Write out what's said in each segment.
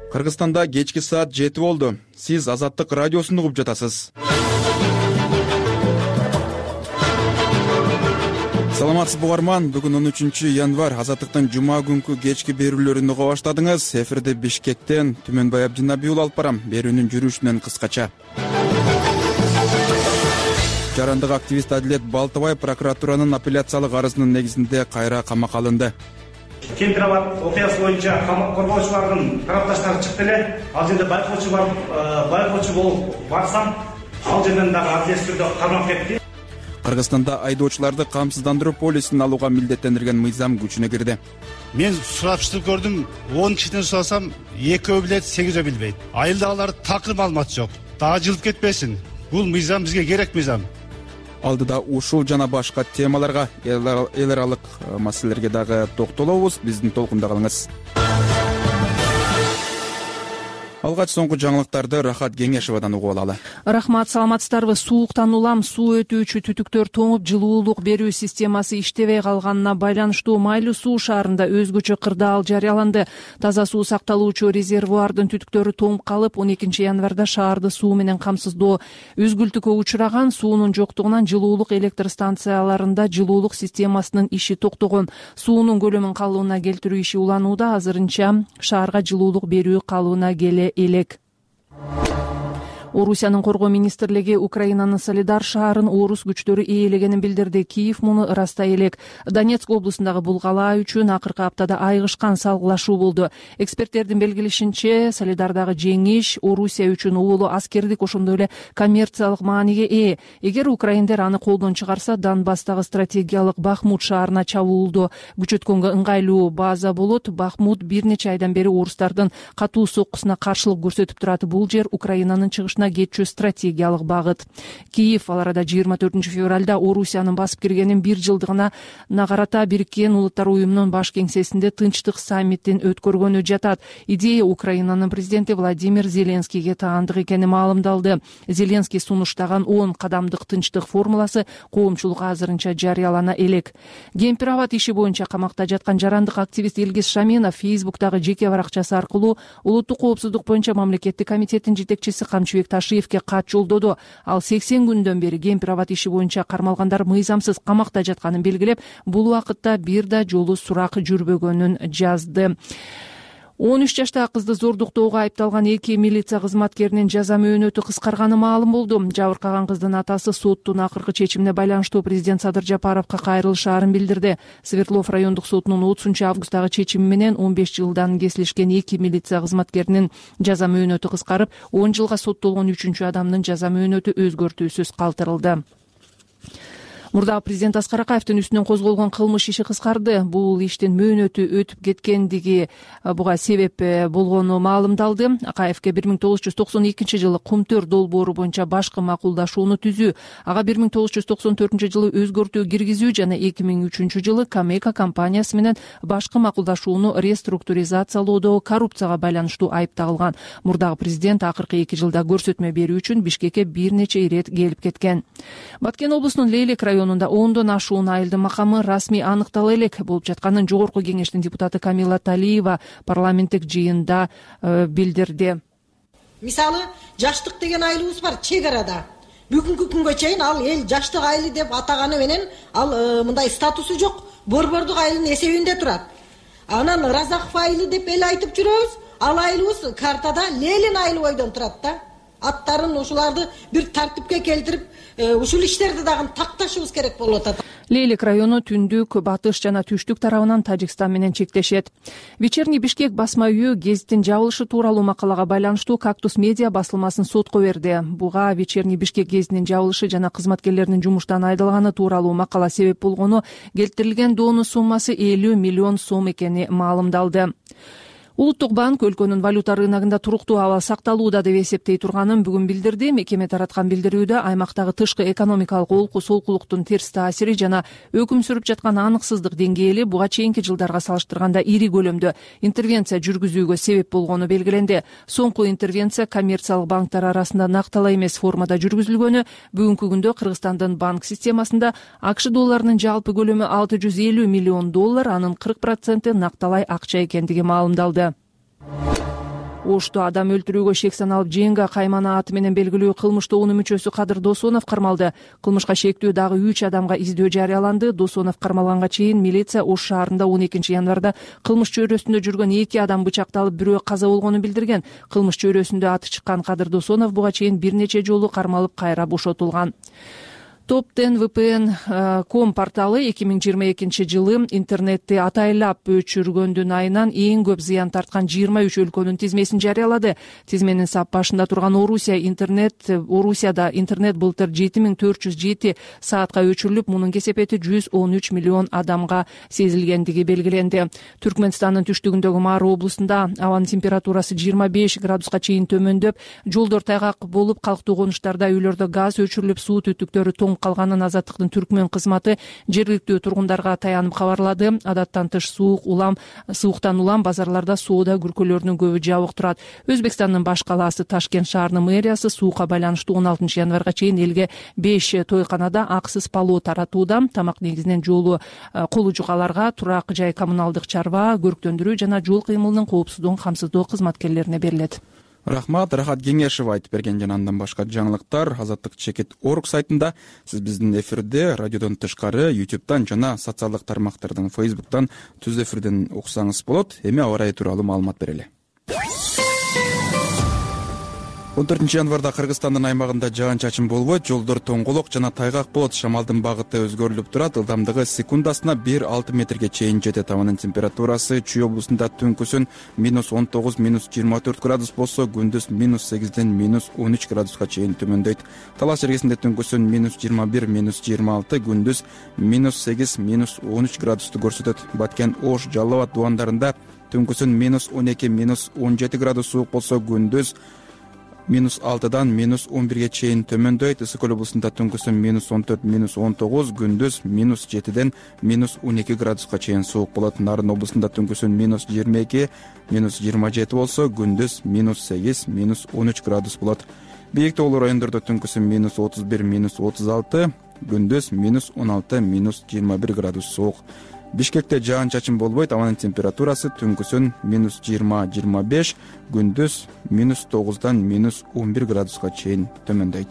Кыргызстанда кечки саат 7 болду. Сиз Азаттык радиосун угуп жатасыз. Саламатсызбы угарман, бүгүн 13 январь Азаттыктын жума күнкү кечки берүүлөрүн уга баштадыңыз. Эфирде Бишкектен Түмөнбай Абдинабий уулу алып барам. Берүүнүн жүрүшүнөн кыскача. Жарандык активист Адилет Балтабай прокуратуранын апелляциялык арызынын негизинде кайра камакка алынды. Кемпирабад окуясы боюнча коргоочулардын тарапташтары чыкты эле. Ал жерде байкоочу болуп барсам, ал жерден дагы абдес түрдө кармап кетти. Кыргызстанда айдоочуларды камсыздандыруу полисин алууга милдеттендирген мыйзам күчүнө кирди. Мен сурапчылык көрдүм, 10 кишиден сурасам, 2 билет, 8 билбейт. Айылдагылар такыр маалымат жок. Дагы жылып кетпесин. Бул мыйзам бизге керек мыйзам. Алдыда ушул жана башка темаларга, эл аралык маселелерге дагы токтолобуз. Биздин толкунда калыңыз. Алгач соңку жаңылыктарды Рахат Кеңешевадан угуп алалы. Рахмат, саламатсыздарбы? Сууктан улам суу өтүүчү түтүктөр тоңуп, жылуулук берүү системасы иштебей калганына байланыштуу Майлуу суу шаарында өзгөчө кырдаал жарыяланды. Таза суу сакталуучу резервуардын түтүктөрү тоңуп калып, 12 январда шаарды суу менен камсыздоо үзгүлтүккө учураган. Суунун жоктугунан жылуулук электр станцияларында жылуулук системасынын иши токтогон. Суунун көлөмүн калыбына келтирүү иши уланууда. Азырынча шаарга жылуулук берүү калыбына келе элек. Орусиянын коргоо министрлиги Украинанын Солидар шаарын орус күчтөрү ээлегенин билдирди. Киев муну ырастай элек. Донецк облусундагы бул калаа үчүн акыркы аптада айгышкан салгылашуу болду. Эксперттердин белгилешинче, Солидардагы жеңиш Орусия үчүн улуу аскердик, ошондой эле коммерциялык мааниге ээ. Эгер украиндер аны колдон чыгарса, Донбасстагы стратегиялык Бахмут шаарына чабуулдоо күчөткөнгө ыңгайлуу база болот. Бахмут бир нече айдан бери орустардын катуу соккусуна каршылык көрсөтүп турат. Бул жер Украинанын чыгышына кетчү стратегиялык багыт. Киев ал арада 24 февралда Орусиянын басып киргенин 1 жылдыгына карата Бириккен Улуттар уюмунун баш кеңсесинде тынчтык саммитин өткөргөнү жатат. Идея Украинанын президенти Владимир Зеленскийге таандык экени маалымдалды. Зеленский сунуштаган 10 кадамдык тынчтык формуласы коомчулукка азырынча жарыялана элек. Кемпирабад иши боюнча камакта жаткан жарандык активист Илгиз Шаменов Фейсбуктагы жеке баракчасы аркылуу улуттук коопсуздук боюнча мамлекеттик комитеттин жетекчиси Камчыбек Ташиевке кат жолдоду. Ал 80 күндөн бери Кемпирабад иши боюнча кармалгандар мыйзамсыз камакта жатканын белгилеп, бул убакытта бир да жолу сурак жүрбөгөнүн жазды. 13 жаштагы кызды зордуктоого айыпталган 2 милиция кызматкеринин жаза мөөнөтү кыскарганы маалым болду. Жабыркаган кыздын атасы соттун акыркы чечимине байланыштуу президент Садыр Жапаровго кайрылышаарын билдирди. Свердлов райондук сотунун 30 августагы чечими менен 15 жылдан кесилишкен 2 милиция кызматкеринин жаза мөөнөтү кыскарып, 10 жылга соттолгон 3 адамдын жаза мөөнөтү өзгөртүүсүз калтырылды. Мурдагы президент Аскар Акаевдин үстүнөн козголгон кылмыш иши кыскарды. Бул иштин мөөнөтү өтүп кеткендиги буга себеп болгону маалымдалды. Акаевге 1992 жылы Кумтөр долбоору боюнча башкы макулдашууну түзүү, ага 1994 жылы өзгөртүү киргизүү жана 2003 жылы Камека компаниясы менен башкы макулдашууну реструктуризациялоодо коррупцияга байланыштуу айып тагылган. Мурдагы президент акыркы 2 жылда көрсөтмө берүү үчүн Бишкекке бир нече ирет келип кеткен. Баткен облусунун Лейлек районунда 10дон ашуун айылдын макамы расмий аныктала элек. Болуп жатканын Жогорку кеңештин депутаты Камила Талиева парламенттик жыйында билдирди. Мисалы, жаштык деген айылыбыз бар чек арада. Бүгүнкү күнгө чейин ал эл жаштык айылы деп атаганы менен ал мындай статусу жок. Борбордук айылдын эсебинде турат. Анан Разаков айылы деп эл айтып жүрөбүз. Ал айылыбыз картада Ленин айылы бойдон турат да. Аттарын ушуларды бир тартипке келтирип, ушул иштерди дагы такташыбыз керек болуп атат. Лейлек району түндүк, батыш жана түштүк тарабынан Тажикстан менен чектешет. Вечерний Бишкек басма үйү гезиттин жабылышы тууралуу макалага байланыштуу Кактус медиа басылмасын сотко берди. Буга Вечерний Бишкек гезитинин жабылышы жана кызматкерлеринин жумуштан айдалганы тууралуу макала себеп болгону, келтирилген доонун суммасы 50 миллион сом экени маалымдалды. Улуттук банк өлкөнүн валюта рыногунда туруктуу абал сакталууда деп эсептей турганын бүгүн билдирди. Мекеме тараткан билдирүүдө аймактагы тышкы экономикалык олку солкулуктун терс таасири жана өкүм сүрүп жаткан аныксыздык деңгээли буга чейинки жылдарга салыштырганда ири көлөмдө интервенция жүргүзүүгө себеп болгону белгиленди. Соңку интервенция коммерциялык банктар арасында нактала эмес формада жүргүзүлгөнү, бүгүнкү күндө Кыргызстандын банк системасында АКШ долларынын жалпы көлөмү $650 миллион, анын 40% накталай акча экендиги маалымдалды. Ошто адам өлтүрүүгө шек саналып Женга Каймана аты менен белгилүү кылмыш тобунун мүчөсү Кадыр Досонов кармалды. Кылмышка шектүү дагы 3 адамга издөө жарыяланды. Досонов кармалганга чейин милиция Ош шаарында 12 январда кылмыш чөйрөсүндө жүргөн 2 адам бычакталып, бирөө каза болгонун билдирген. Кылмыш чөйрөсүндө аты чыккан Кадыр Досонов буга чейин бир нече жолу кармалып, кайра бошотулган. Top10VPN.com порталы 2022 жылы интернетти атайлап өчүргөндүн айынан эң көп зыян тарткан 23 өлкөнүн тизмесин жарыялады. Тизменин сап башында турган Орусияда интернет былтыр 7407 саатка өчүрүлүп, мунун кесепети 113 миллион адамга сезилгендиги белгиленди. Түркмөнстандын түштүгүндөгү Мары облусунда абанын температурасы 25 градуска чейин төмөндөп, жолдор тайгак болуп, калктуу конуштарда үйлөрдө газ өчүрүлүп, суу түтүктөрү тоңуп калганын Азаттыктын Түркмөн кызматы жергиликтүү тургундарга таянып кабарлады. Адаттан тыш сууктан улам базарларда соода күркөлөрүнүн көбү жабык турат. Өзбекстандын баш калаасы Ташкент шаарынын мэриясы суука байланыштуу 16 январга чейин элге 5 тойканада аксыз палоо таратууда. Тамак негизинен колу жугаларга, турак жай, коммуналдык чарба, көрктөндүрүү жана жол кыймылынын коопсуздугун камсыздоо кызматкерлерине берилет. Рахмат, Рахат Кеңешев айтып берген жана андан башка жаңылыктар Азаттык.org сайтында, сиз биздин эфирде радиодон тышкары YouTube'дан жана социалдык тармактардан, Facebook'тан түз эфирден уксаңыз болот. Эми аба ырайы тууралуу маалымат берели. 14 январда Кыргызстандын аймагында жаан-чачын болбойт, жолдор тоңголок жана тайгак болот. Шамалдын багыты өзгөрүлүп турат. Ылдамдыгы секундасына 1-6 метрге чейин жетет. Абанын температурасы Чүй облусунда түнкүсүн -19–24 градус болсо, күндүз -8ден -13 градуска чейин төмөндөйт. Талас жергесинде түнкүсүн -21–26, күндүз -8–13 градусту көрсөтөт. Баткен, Ош, Жалал Абад дубандарында түнкүсүн -12–17 градус суук болсо, күндүз -6дан -11ге чейин төмөндөйт. Ысык Көл облусунда түнкүсүн -14–19, күндүз -7ден -12 градуска чейин суук болот. Нарын облусунда түнкүсүн -22–27 болсо, күндүз -8–13 градус болот. Бийик тоолуу райондордо түнкүсүн -31–36, күндүз -16–21 градус суук. Бишкекте жаан-чачын болбойт. Абанын температурасы түнкүсүн -20–25, күндүз -9дан -11 градуска чейин төмөндөйт.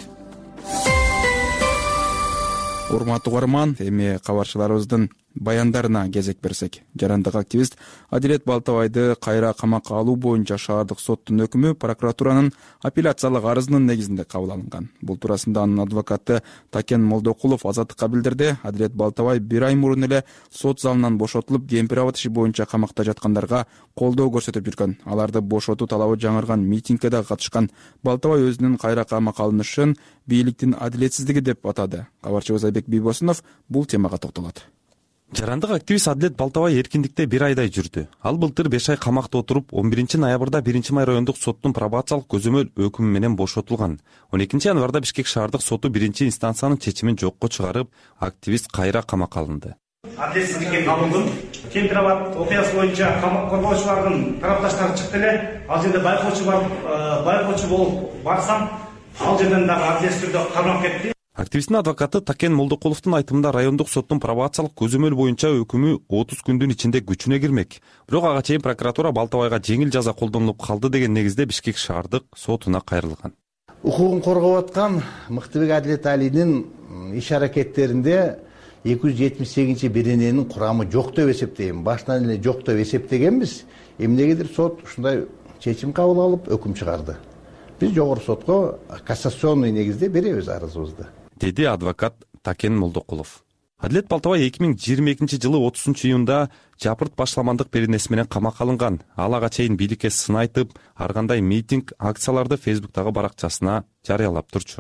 Урматтуу угарман, эми кабарчыларыбыздын баяндарына кезек берсек. Жарандык активист Адилет Балтабайды кайра камакка алуу боюнча шаардык соттун өкүмү прокуратуранын апелляциялык арызынын негизинде кабыл алынган. Бул туурасында анын адвокаты Такен Молдокулов Азаттыкка билдирди. Адилет Балтабай 1 ай мурун эле сот залынан бошотулуп, кемпир-абад иши боюнча камакта жаткандарга колдоо көрсөтүп жүргөн. Аларды бошотуу талабы жаңырган митингге да катышкан. Балтабай өзүнүн кайра камакка алынышын бийликтин адилетсиздиги деп атады. Кабарчыбыз Айбек Бийбосунов бул темага токтолот. Жарандык активист Адилет Балтабай эркиндикте 1 айдай жүрдү. Ал былтыр 5 ай камакта отуруп, 11 ноябрда 1 май райондук соттун пробациялык көзөмөл өкүмү менен бошотулган. 12 январда Бишкек шаардык соту 1 инстанциянын чечимин жокко чыгарып, активист кайра камакка алынды. Адилетсиздикке кабылдым. Кемпир-абад окуясы боюнча камак коргоочулардын тарапташтары чыкты эле. Ал жерде байкоочу болуп барсам, ал жерден дагы адилетсиз түрдө кармап кетти. Активисттин адвокаты Такен Молдокуловдун айтымында райондук соттун пробациялык көзөмөл боюнча өкүмү 30 күндүн ичинде күчүнө кирмек. Бирок ага чейин прокуратура Балтабайга жеңил жаза колдонулуп калды деген негизде Бишкек шаардык сотуна кайрылган. Укугун коргоп аткан Мыктыбек Адилет Алинин иш-аракеттеринде 278 берененин курамы жок деп эсептейм. Башынан эле жок деп эсептегенбиз. Эмнегедир сот ушундай чечим кабыл алып өкүм чыгарды. Биз жогорку сотко кассационный негизде беребиз арызыбызды, деди адвокат Такен Молдокулов. Адилет Балтабай 2022 жылы 30 июнда жапырт башламандык беренеси менен камакка алынган. Ал ага чейин бийликке сын айтып, ар кандай митинг, акцияларды Facebook'тагы баракчасына жарыялап турчу.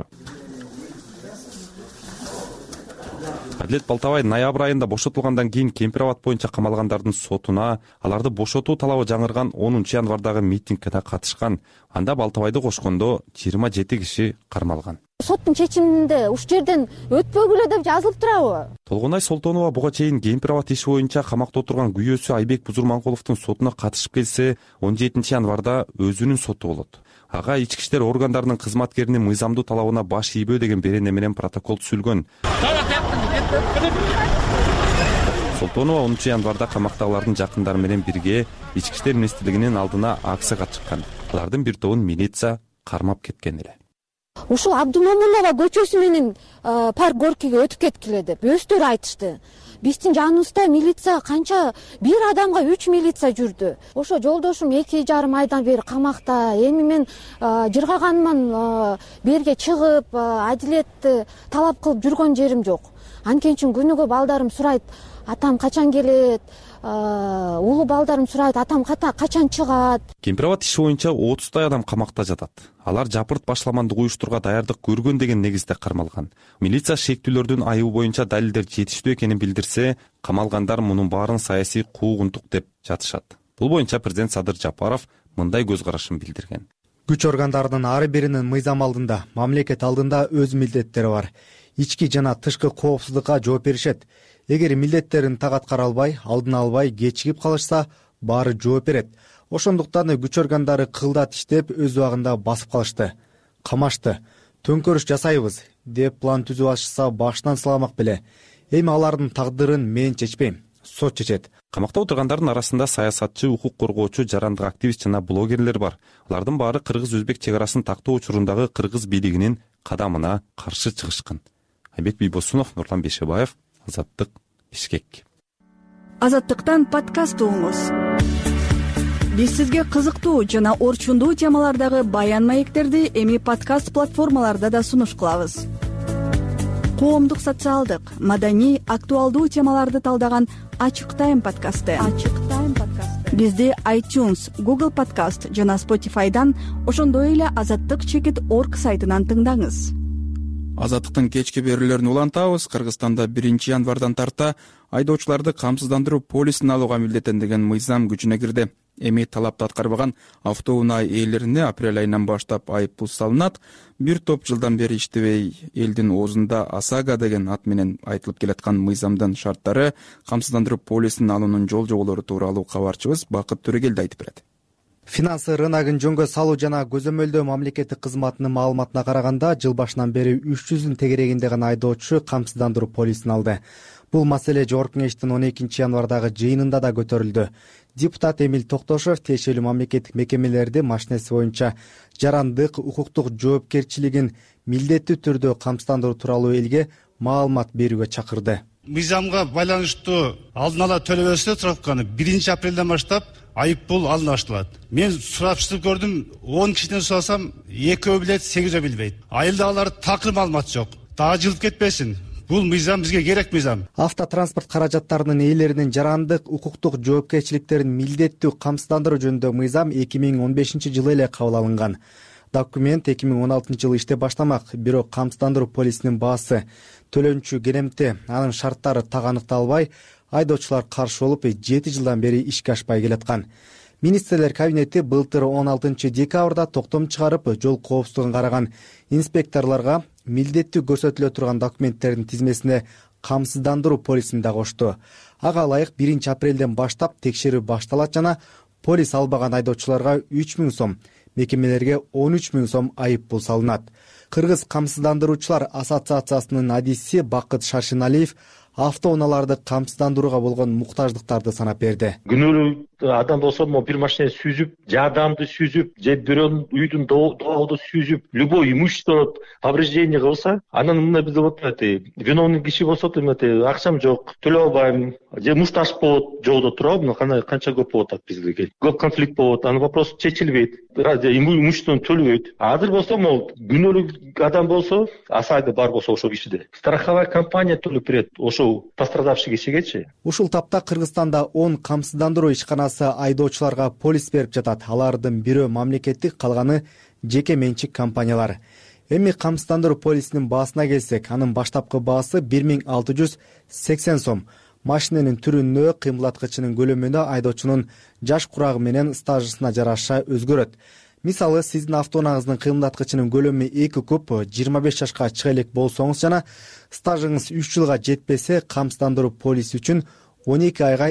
Адилет Балтабай ноябрь айында бошотулгандан кийин Кемпир-абад боюнча камалгандардын сотуна, аларды бошотуу талабы жаңырган 10 январдагы митингке да катышкан. Анда Балтабайды кошкондо 27 киши кармалган. Соттун чечиминде уш жерден өтпөгүлө деп жазылып турабы? Толгонай Солтонова буга чейин Кемпир-абад иши боюнча камакта отурган күйөөсү Айбек Бузурманкуловдун сотуна катышып келсе, 17 январда өзүнүн соту болот. Ага ички иштер органдарынын кызматкеринин мыйзамдуу талабына баш ийбөө деген берене менен протокол түзүлгөн. Солтонова 10 январда камактагылардын жакындары менен бирге Ички иштер министрлигинин алдына акцияга чыккан. Алардын бир тобун милиция кармап кеткен эле. Ушул Абдумомунова көчөсү менен парк горкиге өтүп кеткиле деп өздөрү айтышты. Биздин жаныбызда милиция канча, бир адамга 3 милиция жүрдү. Ошо жолдошум 2,5 айдан бери камакта. Эми мен жыргаганман берге чыгып, адилетти талап кылып жүргөн жерим жок. Анткени үчүн күнүгө балдарым сурайт, атам качан келет, улуу балдарым сурайт, атам качан чыгат. Кемпирабад иши боюнча 30 адам камакта жатат. Алар жапырт башламандык уюштурууга даярдык көргөн деген негизде кармалган. Милиция шектүүлөрдүн айыбы боюнча далилдер жетиштүү экенин билдирсе, камалгандар мунун баарын саясий куугунтук деп жатышат. Бул боюнча президент Садыр Жапаров мындай көз карашын билдирген. Күч органдарынын ар биринин мыйзам алдында, мамлекет алдында өз милдеттери бар. Ички жана тышкы коопсуздукка жооп беришет. Эгер милдеттерин так аткара албай, алдын албай кечигип калышса, баары жооп берет. Ошондуктан күч органдары кылдат иштеп, өз убагында басып калышты, камашты. Төңкөрүш жасайбыз деп план түзүп алышса, башынан сыламак беле. Эми алардын тагдырын мен чечпейм, сот чечет. Камакта отургандардын арасында саясатчы, укук коргоочу, жарандык активист жана блогерлер бар. Алардын баары кыргыз-өзбек чек арасын тактоо учурундагы кыргыз бийлигинин кадамына каршы чыгышкан. Айбек Бийбосунов, Нурлан Бейшебаев, Азаттык, Бишкек. Азаттыктан подкаст угуңуз. Биз сизге кызыктуу жана орчундуу темалардагы баян маектерди эми подкаст платформаларда да сунуш кылабыз. Коомдук, социалдык, маданий, актуалдуу темаларды талдаган Ачык Тайм подкасты. Бизди iTunes, Google Podcast жана Spotify'дан, ошондой эле azattyk.org сайтынан тыңдаңыз. Азаттыктын кечки берүүлөрүн улантабыз. Кыргызстанда 1 январдан тарта айдоочуларды камсыздандыруу полисин алууга милдеттендирген мыйзам күчүнө кирди. Эми талапты аткарбаган автоунаа ээлерине апрель айынан баштап айыппул салынат. Бир топ жылдан бери иштебей элдин оозунда ОСАГО деген ат менен айтылып келаткан мыйзамдын шарттары, камсыздандыруу полисин алуунун жол жоболору тууралуу кабарчыбыз Бакыт Төрөгелди айтып берет. Финансы рыногун жөнгө салуу жана көзөмөлдөө мамлекеттик кызматынын маалыматына караганда, жыл башынан бери 300 тегерегинде гана айдоочу камсыздандыруу полисин алды. Бул маселе Жогорку Кеңештин 12 январдагы жыйынында да көтөрүлдү. Депутат Эмиль Токтошов тиешелүү мамлекеттик мекемелерди машинеси боюнча жарандык, укуктук жоопкерчилигин милдеттүү түрдө камсыздандыруу тууралуу элге маалымат берүүгө чакырды. Мыйзамга байланыштуу алдын ала төлөбөсө трапканы 1 апрелден баштап айыппул алына башталат. Мен сурапчылык көрдүм, 10 кишиден сурасам, 2 билет, 8 билбейт. Айылдагылар такыр маалымат жок. Дагы жылып кетпесин. Бул мыйзам бизге керек мыйзам. Автотранспорт каражаттарынын ээлеринин жарандык, укуктук жоопкерчиликтерин милдеттүү камсыздандыруу жөнүндө мыйзам 2015 жылы эле кабыл алынган. Документ 2016 жылы иштеп баштамак, бирок камсыздандыруу полисинин баасы, төлөнчү керемти, анын шарттары так аныкталбай, айдоочулар каршы болуп 7 жылдан бери ишке ашпай келаткан. Министрлер кабинети былтыр 16 декабрда токтом чыгарып, жол коопсуздугун караган инспекторлорго милдеттүү көрсөтүлө турган документтердин тизмесине камсыздандыруу полисин да кошту. Ага ылайык 1 апрелден баштап текшерүү башталат жана полис албаган айдоочуларга 3000 сом, мекемелерге 13.000 сом айыппул салынат. Кыргыз камсыздандыруучулар ассоциациясынын адиси Бакыт Шаршыналиев автоунааларды камсыздандырууга болгон муктаждыктарды санап берди. Күнөөлүү адам болсо, бир машинени сүзүп, жардамды сүзүп, же бирөөнүн үйдүн доогду сүзүп, любой имущество повреждение кылса, анан мына бизде болот, виновный киши болсо, акчам жок, төлөй албайм, же мушташ болот, жолдо туруп, канча көп болот так бизге. Көп конфликт болот, анын вопрос чечилбейт, имуществону төлөбөйт. Азыр болсо, күнөөлүү адам болсо, ОСАГО бар болсо ошол кишиде, страховая компания төлөп берет ошол пострадавший кишигечи. Ушул тапта Кыргызстанда 10 камсыздандыруу ишканасы айдоочуларга полис берип жатат. Алардын бирөө мамлекеттик, калганы жеке менчик компаниялар. Эми камсыздандыруу полисинин баасына келсек, анын баштапкы баасы 1680 сом. Машиненин түрүнө, кыймылдаткычынын көлөмүнө, айдоочунун жаш курагы менен стажысына жараша өзгөрөт. Мисалы, сиздин автоунааңыздын кыймылдаткычынын көлөмү 2 куб 25 жашка чыга элек болсоңуз жана стажыңыз 3 жылга жетпесе, камсыздандыруу полиси үчүн 12 айга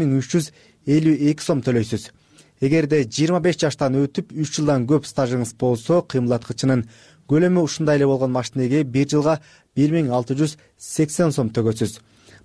2352 сом төлөйсүз. Эгерде 25 жаштан өтүп 3 жылдан көп стажыңыз болсо, кыймылдаткычынын көлөмү ушундай эле болгон машинеге 1 жылга 1680 сом төгөсүз.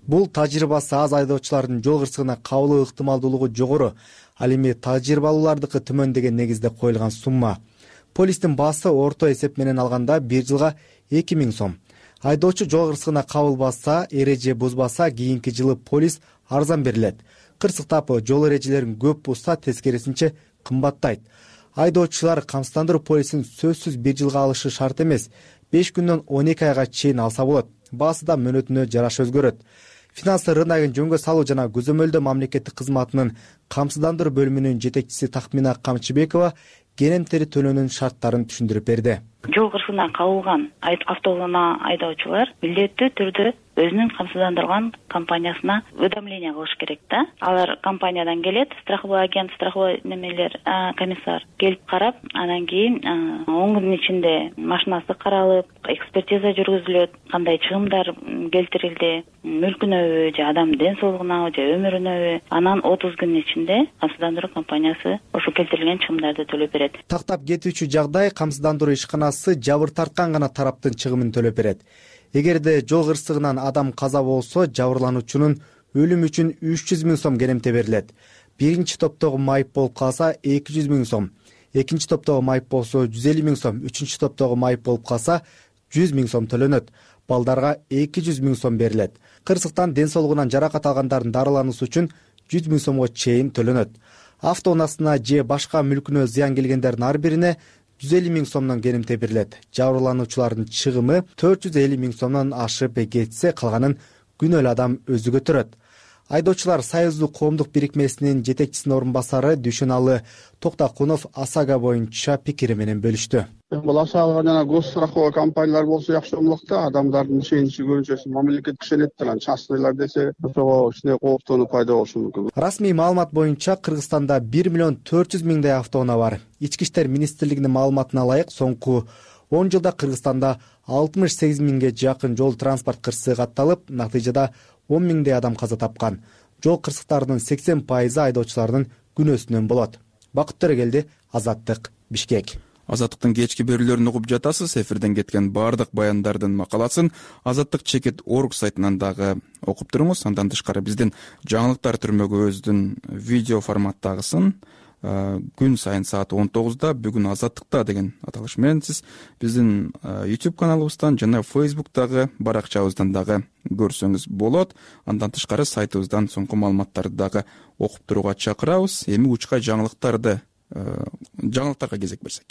бул тажрыйбасы аз айдоочулардын жол кырсыгына кабылуу ыктымалдуулугу жогору, ал эми тажрыйбалуулардыкы төмөн деген негизде коюлган сумма. Полистин баасы орто эсеп менен алганда 1 жылга 2000 сом. Айдоочу жол кырсыгына кабылбаса, эреже бузбаса кийинки жылы полис арзан берилет. Кырсык тапы жол эрежелерин көп бузса, тескерисинче кымбаттайт. Айдоочулар камсыздандыруу полисин сөзсүз 1 жылга алышы шарт эмес, 5 күндөн 12 айга чейин алса болот. Баасы да мөөнөтүнө жараша өзгөрөт. Финансы рыногун жөнгө салуу жана көзөмөлдөө мамлекеттик кызматынын камсыздандыруу бөлүмүнүн жетекчиси Тахмина Камчыбекова керемтери төлөөнүн шарттарын түшүндүрүп берди. Жол кырсыгына кабылган автоунаа айдоочулар милдеттүү түрдө өзүнүн камсыздандырган компаниясына уведомление кылыш керек да. Алар компаниядан келет, страховой агент, страховой комиссар келип карап, анан кийин 10 күндүн ичинде машинасы каралып, экспертиза жүргүзүлөт, кандай чыгымдар келтирилди, мүлкүнөбү же адамдын ден соолугунабы же өмүрүнөбү, анан 30 күндүн ичинде камсыздандыруу компаниясы ошо келтирилген чыгымдарды төлөп берет. Тактап кетүүчү жагдай камсыздандыруу ишканасы жабыр тарткан гана тараптын чыгымын төлөп берет. Эгерде жол кырсыгынан адам каза болсо, жабырлануучунун өлүм үчүн 300 000 сом керемте берилет. Биринчи топтогу майып болуп калса 200 000 сом, экинчи топтогу майып болсо 150 000 сом, үчүнчү топтогу майып болуп калса 100 000 сом төлөнөт. Балдарга 200 000 сом берилет. Кырсыктан ден соолугунан жаракат алгандардын дарылануусу үчүн 100 000 сомго чейин төлөнөт. Автоунаасына же башка мүлкүнө зыян келгендердин ар бирине 150 000 сомдон керемте берилет. Жабырлануучулардын чыгымы 450 000 сомдон ашып кетсе, калганын күнөөлүү адам өзү көтөрөт. Айдоочулар Союздук коомдук бирикмесинин жетекчисинин орун басары Дүйшөналы Токтакунов ОСАГО боюнча пикири менен бөлүштү. Бул ОСАГО жана госстраховой компаниялар болсо жакшы болмок да, адамдардын ишеничи көрүнчөсү мамлекет ишенет да, частныйлар десе ошого кичине кооптонуу пайда болушу мүмкүн. Расмий маалымат боюнча Кыргызстанда 1 400 000 автоунаа бар. Ички иштер министрлигинин маалыматына ылайык, соңку 10 жылда Кыргызстанда 68 000ге жакын жол транспорт кырсыгы катталып, натыйжада 10 000 адам каза тапкан. Жол кырсыктарынын 80% айдоочулардын күнөөсүнөн болот. Бакыт Төрөгелди, Азаттык, Бишкек. Азаттыктын кечки берүүлөрүн угуп жатасыз. Эфирден кеткен баардык баяндардын макаласын Azattik.org сайтынан дагы окуп туруңуз. Андан тышкары биздин жаңылыктар түрмөгүбүздүн видео форматтагысын күн сайын саат 19-да бүгүн Азаттыкта деген аталыш менен сиз биздин YouTube каналыбыздан жана Facebook'тагы баракчабыздан дагы көрсөңүз болот. Андан тышкары сайтыбыздан соңку маалыматтарды дагы окуп турууга чакырабыз. Эми учка жаңылыктарга кезек берсек.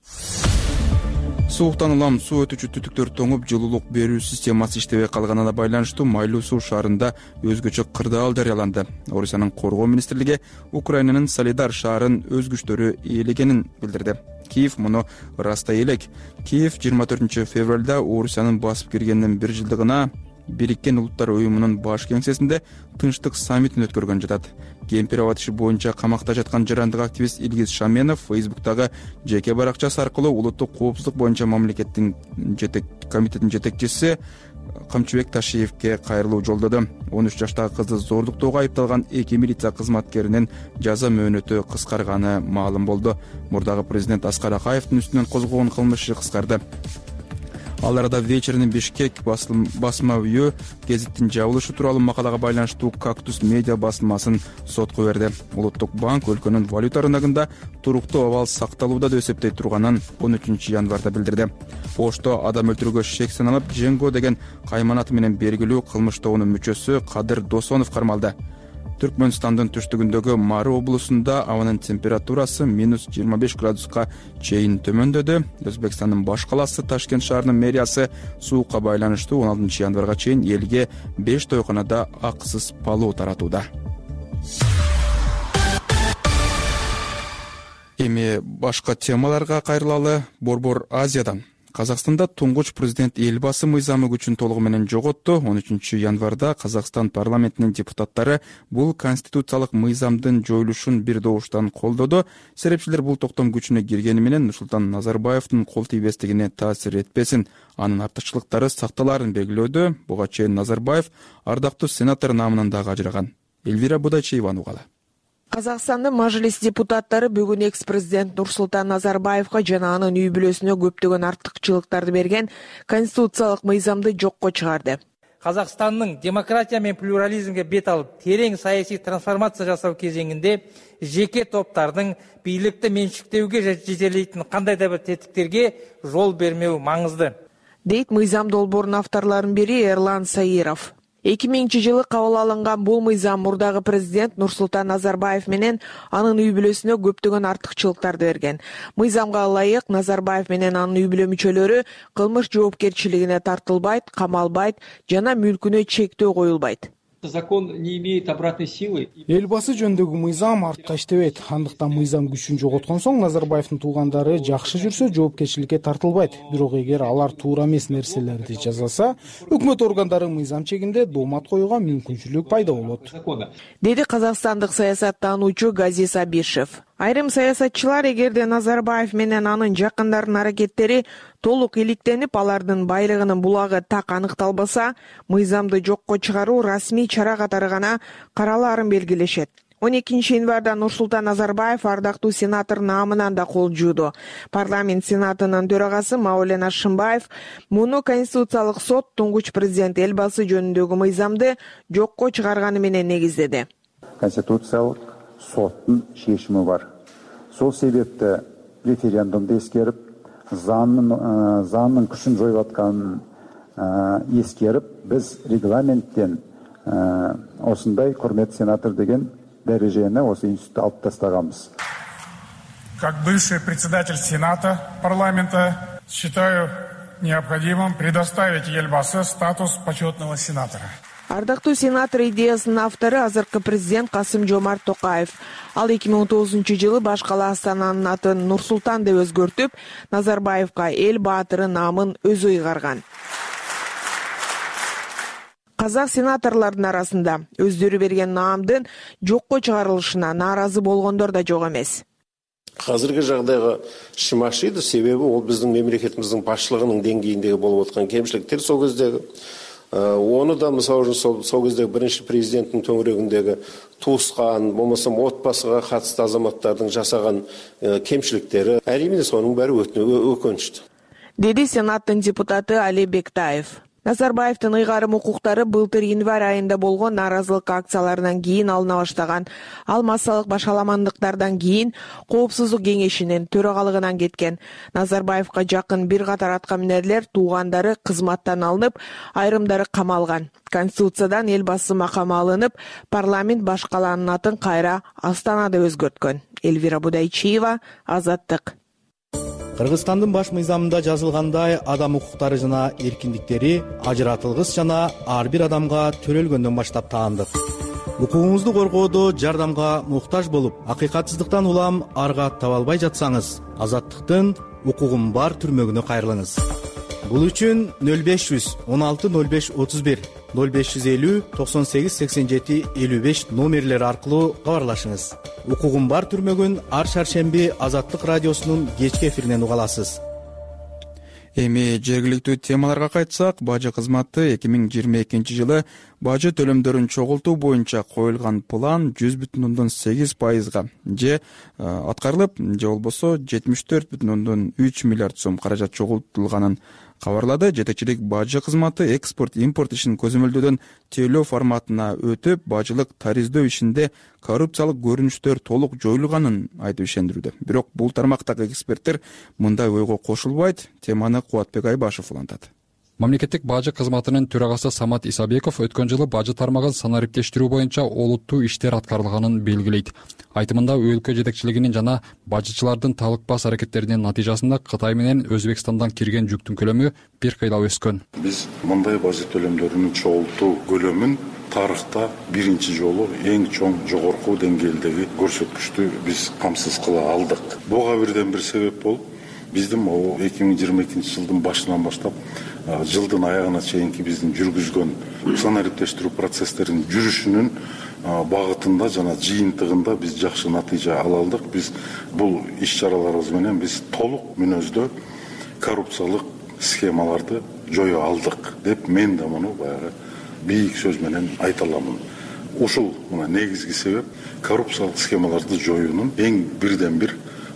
Сууктан улам суу өтүүчү түтүктөр тоңуп, жылуулук берүү системасы иштебей калганына байланыштуу Майлуу суу шаарында өзгөчө кырдаал жарыяланды. Орусиянын коргоо министрлиги Украинанын Солидар шаарын өз күчтөрү ээлегенин билдирди. Киев муну ырастай элек. Киев 24 февралда Орусиянын басып киргенинин 1 жылдыгына Бириккен Улуттар уюмунун баш кеңсесинде тынчтык саммитин өткөргөн жатат. Кемпирабад иши боюнча камакта жаткан жарандык активист Илгиз Шаменов Facebook'тагы жеке баракчасы аркылуу улуттук коопсуздук боюнча мамлекеттин комитетинин жетекчиси Камчыбек Ташиевке кайрылуу жолдоду. 13 жаштагы кызды зордуктоого айыпталган 2 милиция кызматкеринин жаза мөөнөтү кыскарганы маалым болду. Мурдагы президент Аскар Акаевдин үстүнөн козголгон кылмыш иши кыскарды. Ал арада вечеринин Бишкек басма үйү гезиттин жабылышы тууралуу макалага байланыштуу Кактус медиа басылмасын сотко берди. Улуттук банк өлкөнүн валюта рыногунда туруктуу абал сакталууда деп эсептей турганын 13 январда билдирди. Ошто адам өлтүрүүгө шек саналып, Женго деген кайманаты менен белгилүү кылмыш тобунун мүчөсү Кадыр Досонов кармалды. Түркмөнстандын түштүгүндөгү Мары облусунда абанын температурасы -25 градуска чейин төмөндөдү. Өзбекстандын баш калаасы Ташкент шаарынын мэриясы суукка байланыштуу 16 январга чейин элге 5 тойконада акысыз палоо таратууда. Эми башка темаларга кайрылалы. Борбор Азиядан. Казакстанда туңгуч президент Элбасы мыйзамы күчүн толугу менен жоготту. 13 январда Казакстан парламентинин депутаттары бул конституциялык мыйзамдын жоюлушун бир добуштан колдоду. Серепчилер бул токтом күчүнө киргени менен Нурсултан Назарбаевдин кол тийбестигине таасир этпесин, анын артыкчылыктары сакталаарын белгилөөдө. Буга чейин Назарбаев ардактуу сенатор намынан дагы ажыраган. Элвира Будачееванын угалы. Казакстандын мажлис депутаттары бүгүн экс-президент Нурсултан Назарбаевга жана анын үй бүлөсүнө көптөгөн артыкчылыктарды берген конституциялык мыйзамды жокко чыгарды. Қазақстанның демократия мен плюрализмге бет алып, терең саяси трансформация жасау кезеңінде жеке топтардың билікті меншіктеуге жетелейтін қандай да бір тетіктерге жол бермеу маңызды. Дейт мыйзам долбоорунун авторлорунун бири Эрлан Саиров. 2000-жылы кабыл алынган бул мыйзам мурдагы президент Нурсултан Назарбаев менен анын үй бүлөсүнө көптөгөн артыкчылыктарды берген. Мыйзамга ылайык Назарбаев менен анын үй бүлө мүчөлөрү кылмыш жоопкерчилигине тартылбайт, камалбайт жана мүлкүнө чектөө коюлбайт. Закон не имеет обратной силы. Элбасы жөнүндөгү мыйзам артка иштебейт. Андыктан мыйзам күчүн жоготкон соң Назарбаевдин туугандары жакшы жүрсө жоопкерчиликке тартылбайт. Бирок эгер алар туура эмес нерселерди жасаса, өкмөт органдары мыйзам чегинде доомат коюуга мүмкүнчүлүк пайда болот. Деди казакстандык саясаттануучу Газиз Абишев. Айрым саясатчылар эгерде Назарбаев менен анын жакындарынын аракеттери толук иликтенип, алардын байлыгынын булагы так аныкталбаса, мыйзамды жокко чыгаруу расмий чара катары гана каралаарын белгилешет. 12-январда Нурсултан Назарбаев ардактуу сенатор наамынан да кол жууду. Парламент сенатынын төрагасы Маулен Ашимбаев муну Конституциялык сот туңгуч президент Элбасы жөнүндөгү мыйзамды жокко чыгарганы менен негиздеди. Конституциялык соттун шешими бар. Сол себепті референдумду эскерип, заңның күшін жоюп атканын эскерип, біз регламенттен осындай құрметті сенатор деген дәрежені осы институтта алып тастаганбыз. Как бывший председатель Сената парламента считаю необходимым предоставить Элбасы статус почетного сенатора. Ардактуу сенатор идеясынын автору азыркы президент Касым-Жомарт Токаев. Ал 2009-жылы баш кала Астананын атын Нурсултан деп өзгөртүп, Назарбаевка эл баатыры наамын өзү ыйгарган. Казак сенаторлордун арасында өздөрү берген наамдын жокко чыгарылышына нааразы болгондор да жок эмес. Қазіргі жағдайға ішім ашиды, себебі ол біздің мемлекетіміздің басшылығының деңгейіндегі болып отқан кемшіліктер сол кездегі. Оны да мысалы сол кездегі бірінші президенттің төңірегіндегі туысқан, болмасам отбасыға қатысты азаматтардың жасаған кемшіліктері, әрине соның бәрі өкінішті. Деди Сенаттын депутаты Али Бектаев. Назарбаевдин ыйгарым укуктары былтыр январь айында болгон нааразылык акцияларынан кийин алына баштаган. Ал массалык башаламандыктардан кийин Коопсуздук кеңешинин төрагалыгынан кеткен. Назарбаевга жакын бир катар аткаминерлер туугандары кызматтан алынып, айрымдары камалган. Конституциядан Элбасы макамы алынып, парламент баш каланын атын кайра Астанада өзгөрткөн. Элвира Будайчиева, Азаттык. Кыргызстандын баш мыйзамында жазылгандай, адам укуктары жана эркиндиктери ажыратылгыс жана ар бир адамга төрөлгөндөн баштап таандык. Укугуңузду коргоодо жардамга муктаж болуп, акыйкатсыздыктан улам арга таба албай жатсаңыз, Азаттыктын укугум бар түрмөгүнө кайрылыңыз. Бул үчүн 0500 16 05 31 0550 98 87 55 номерлери аркылуу кабарлашыңыз. Укугум бар түрмөгүн ар шаршемби Азаттык радиосунун кечки эфиринен уга аласыз. Эми жергиликтүү темаларга кайтсак, бажы кызматы 2022-жылы бажы төлөмдөрүн чогултуу боюнча коюлган план 100,8%га же аткарылып, же болбосо 74,3 миллиард сом каражат чогултулганын кабарлады. Жетекчилик бажы кызматы экспорт-импорт ишин көзөмөлдөөдөн тейлөө форматына өтүп, бажылык тариздөө ишинде коррупциялык көрүнүштөр толук жоюлганын айтып ишендирүүдө. Бирок бул тармактагы эксперттер мындай ойго кошулбайт. Теманы Кубатбек Айбашев улантат. Мамлекеттик бажы кызматынын төрагасы Самат Исабеков өткөн жылы бажы тармагын санариптештирүү боюнча олуттуу иштер аткарылганын белгилейт. Айтымында өлкө жетекчилигинин жана бажычылардын талыкпас аракеттеринин натыйжасында Кытай менен Өзбекстандан кирген жүктүн көлөмү бир кыйла өскөн. Биз мындай бажы төлөмдөрүнүн чогултуу көлөмүн тарыхта биринчи жолу эң чоң жогорку деңгээлдеги көрсөткүчтү биз камсыз кыла алдык. Буга бирден бир себеп болуп, биздин 2022-жылдын башынан баштап жылдын аягына чейинки биздин жүргүзгөн санариптештирүү процесстеринин жүрүшүнүн багытында жана жыйынтыгында биз жакшы натыйжа ала алдык. Биз бул иш-чараларыбыз менен биз толук мүнөздө коррупциялык схемаларды жое алдык деп мен да муну баягы бийик сөз менен айта аламын. Ушул негизги себеп коррупциялык схемаларды жоюунун эң бирден бир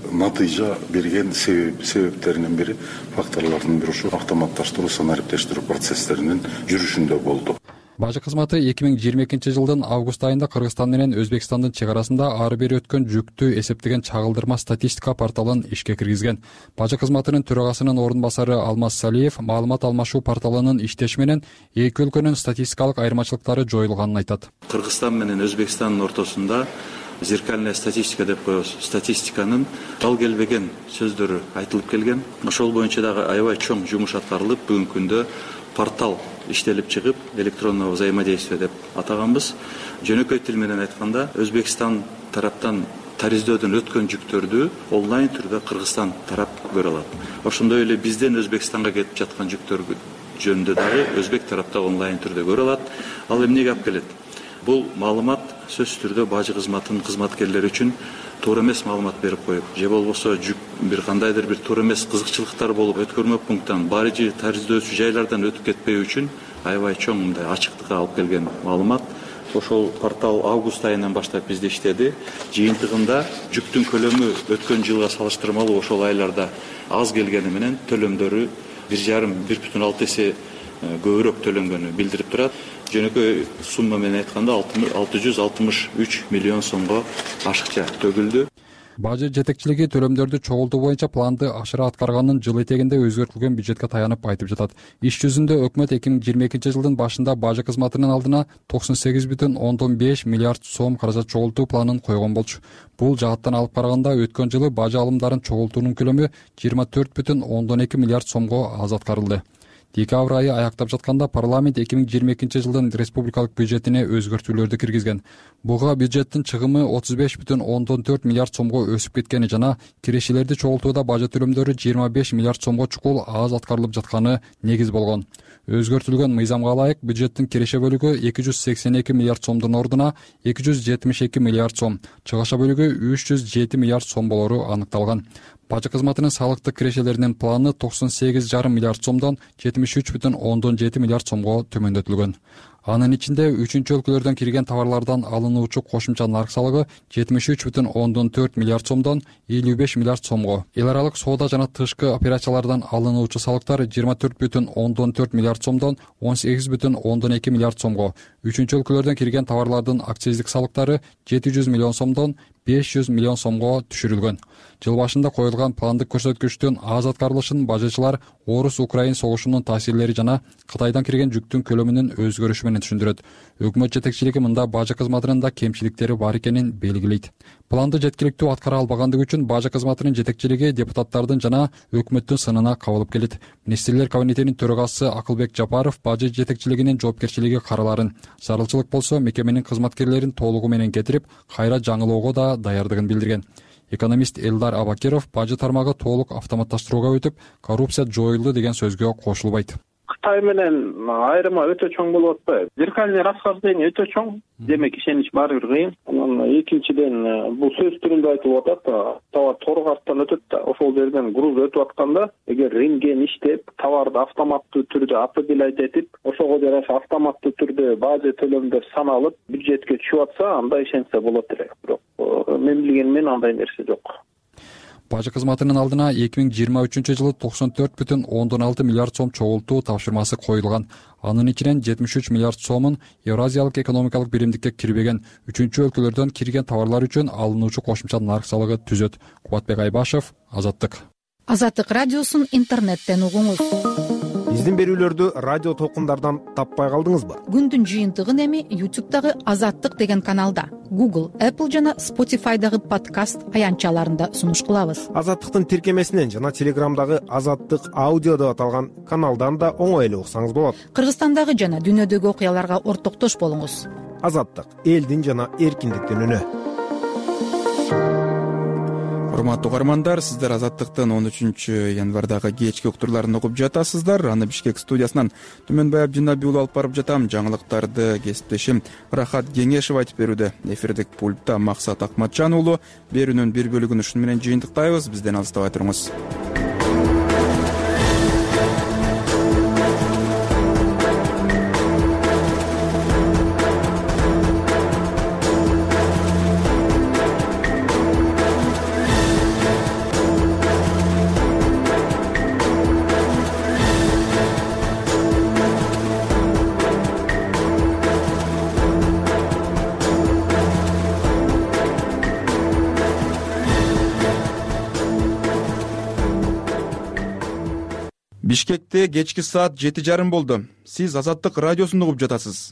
натыйжа берген себептеринин бири, факторлордун бири ушу автоматташтыруу, санариптештирүү процесстеринин жүрүшүндө болду. Бажы кызматы 2022 жылдын август айында Кыргызстан менен Өзбекстандын чек арасында ары бери өткөн жүктү эсептеген чагылдырма статистика порталын ишке киргизген. Бажы кызматынын төрагасынын орун басары Алмаз Салиев маалымат алмашуу порталынын иштеши менен эки өлкөнүн статистикалык айырмачылыктары жоюлганын айтат. Кыргызстан менен Өзбекстандын ортосунда зеркальная статистика деп коебуз. Статистиканын ал келбеген сөздөрү айтылып келген. Ошол боюнча дагы аябай чоң жумуш аткарылып, бүгүнкү күндө портал иштелип чыгып, электронного взаимодействия деп атаганбыз. Жөнөкөй тил менен айтканда, Өзбекстан тараптан тарыздөөдөн өткөн жүктөрдү онлайн түрдө Кыргызстан тарап көрө алат. Ошондой эле бизден Өзбекстанга кетип жаткан жүктөр жөнүндө дагы Өзбек тараптагы онлайн түрдө көрө алат. Ал эмнеге алып келет? Бул маалымат сөзсүз түрдө бажы кызматынын кызматкерлери үчүн туура эмес маалымат берип коюп, же болбосо жүк бир кандайдыр бир туура эмес кызыкчылыктар болуп, өткөрмө пункттан, барыжы тарыздөөчү жайлардан өтүп кетпөө үчүн аябай чоң мындай ачыктыкка алып келген маалымат. Ошол портал август айынан баштап бизде иштеди. Жыйынтыгында жүктүн көлөмү өткөн жылга салыштырмалуу ошол айларда аз келгени менен төлөмдөрү 1,5–1,6 эсе көбүрөөк төлөнгөнү билдирип турат. Жөнөкөй сумма менен айтканда 663 миллион сомго ашыкча төгүлдү. Бажы жетекчилиги төлөмдөрдү чогултуу боюнча планды ашыра аткарганын жыл этегинде өзгөртүлгөн бюджетке таянып айтып жатат. Иш жүзүндө өкмөт 2022 жылдын башында бажы кызматынын алдына 98,5 миллиард сом каражат чогултуу планын койгон болчу. Бул жааттан алып караганда өткөн жылы бажы алымдарын чогултуунун көлөмү 24,2 миллиард сомго аз аткарылды. Декабрь айы аяктап жатканда парламент 2022 жылдын республикалык бюджетине өзгөртүүлөрдү киргизген. Буга бюджеттин чыгымы 35,4 миллиард сомго өсүп кеткени жана кирешелерди чогултууда бажы төлөмдөрү 25 миллиард сомго чукул аз аткарылып жатканы негиз болгон. Өзгөртүлгөн мыйзамга ылайык бюджеттин киреше бөлүгү 282 миллиард сомдун ордуна 272 миллиард сом, чыгаша бөлүгү 307 миллиард сом болору аныкталган. Бажы кызматынын салыктык кирешелеринин планы 98,5 миллиард сомдон 73,7 миллиард сомго төмөндөтүлгөн. Анын ичинде үчүнчү өлкөлөрдөн кирген товарлардан алынуучу кошумча нарк салыгы 73,4 миллиард сомдон 55 миллиард сомго, эл аралык соода жана тышкы операциялардан алынуучу салыктар 24,4 миллиард сомдон 18,2 миллиард сомго, үчүнчү өлкөлөрдөн кирген товарлардын акциздик салыктары 700 миллион сомдон 500 миллион сомго түшүрүлгөн. Жыл башында коюлган пландык көрсөткүчтүн аз аткарылышын бажычылар Орус-Украин согушунун таасирлери жана Кытайдан кирген жүктүн көлөмүнүн өзгөрүшү менен түшүндүрөт. Өкмөт жетекчилиги мында бажы кызматынын да кемчиликтери бар экенин белгилейт. Планды жеткиликтүү аткара албагандыгы үчүн бажы кызматынын жетекчилиги депутаттардын жана өкмөттүн сынына кабылып келет. Министрлер кабинетинин төрагасы Акылбек Жапаров бажы жетекчилигинин жоопкерчилиги караларын, зарылчылык болсо мекеменин кызматкерлерин толугу менен кетирип, кайра жаңылоого да даярдыгын билдирген. Экономист Элдар Абакиров бажы тармагы толук автоматташтырууга өтүп, коррупция жоюлду деген сөзгө кошулбайт. Кытай менен айырма өтө чоң болуп атпайбы? Зеркальный расхождение өтө чоң. Демек ишенич баары бир кыйын. Анан экинчиден бул сөз түрүндө айтылып атат, товар торго арттан өтөт да, ошол жерден груз өтүп атканда, эгер рентген иштеп, товарды автоматтуу түрдө определять этип, ошого жараша автоматтуу түрдө бажы төлөмдөр саналып, бюджетке түшүп атса, анда ишенсе болот эле. Бирок мен билгенмен андай нерсе жок. Бажы кызматынын алдына 2023 жылы 94,6 миллиард сом чогултуу тапшырмасы коюлган. Анын ичинен 73 миллиард сомун Евразиялык экономикалык биримдикке кирбеген үчүнчү өлкөлөрдөн кирген товарлар үчүн алынуучу кошумча нарк салыгы түзөт. Кубатбек Айбашев, Азаттык. Азаттык радиосун интернеттен угуңуз. Биздин берүүлөрдү радио толкундардан таппай калдыңызбы? Күндүн жыйынтыгын эми YouTube'дагы Азаттык деген каналда, Google, Apple жана Spotify'дагы подкаст аянтчаларында сунуш кылабыз. Азаттыктын тиркемесинен жана Телеграмдагы Азаттык аудио деп аталган каналдан да оңой эле уксаңыз болот. Кыргызстандагы жана дүйнөдөгү окуяларга ортоктош болуңуз. Азаттык — элдин жана эркиндиктин үнү. Урматтуу угармандар, сиздер Азаттыктын 13 январдагы кечки уктурларын угуп жатасыздар. Аны Бишкек студиясынан Түмөнбай Абдинаби уулу алып барып жатам. Жаңылыктарды кесиптешим Рахат Кеңешев айтып берүүдө. Эфирдик пультта Максат Акматжан уулу. Берүүнүн бир бөлүгүн ушуну менен жыйынтыктайбыз. Бизден алыстабай туруңуз. Бишкекте кечки саат 7:30 болду. Сиз Азаттык радиосун угуп жатасыз.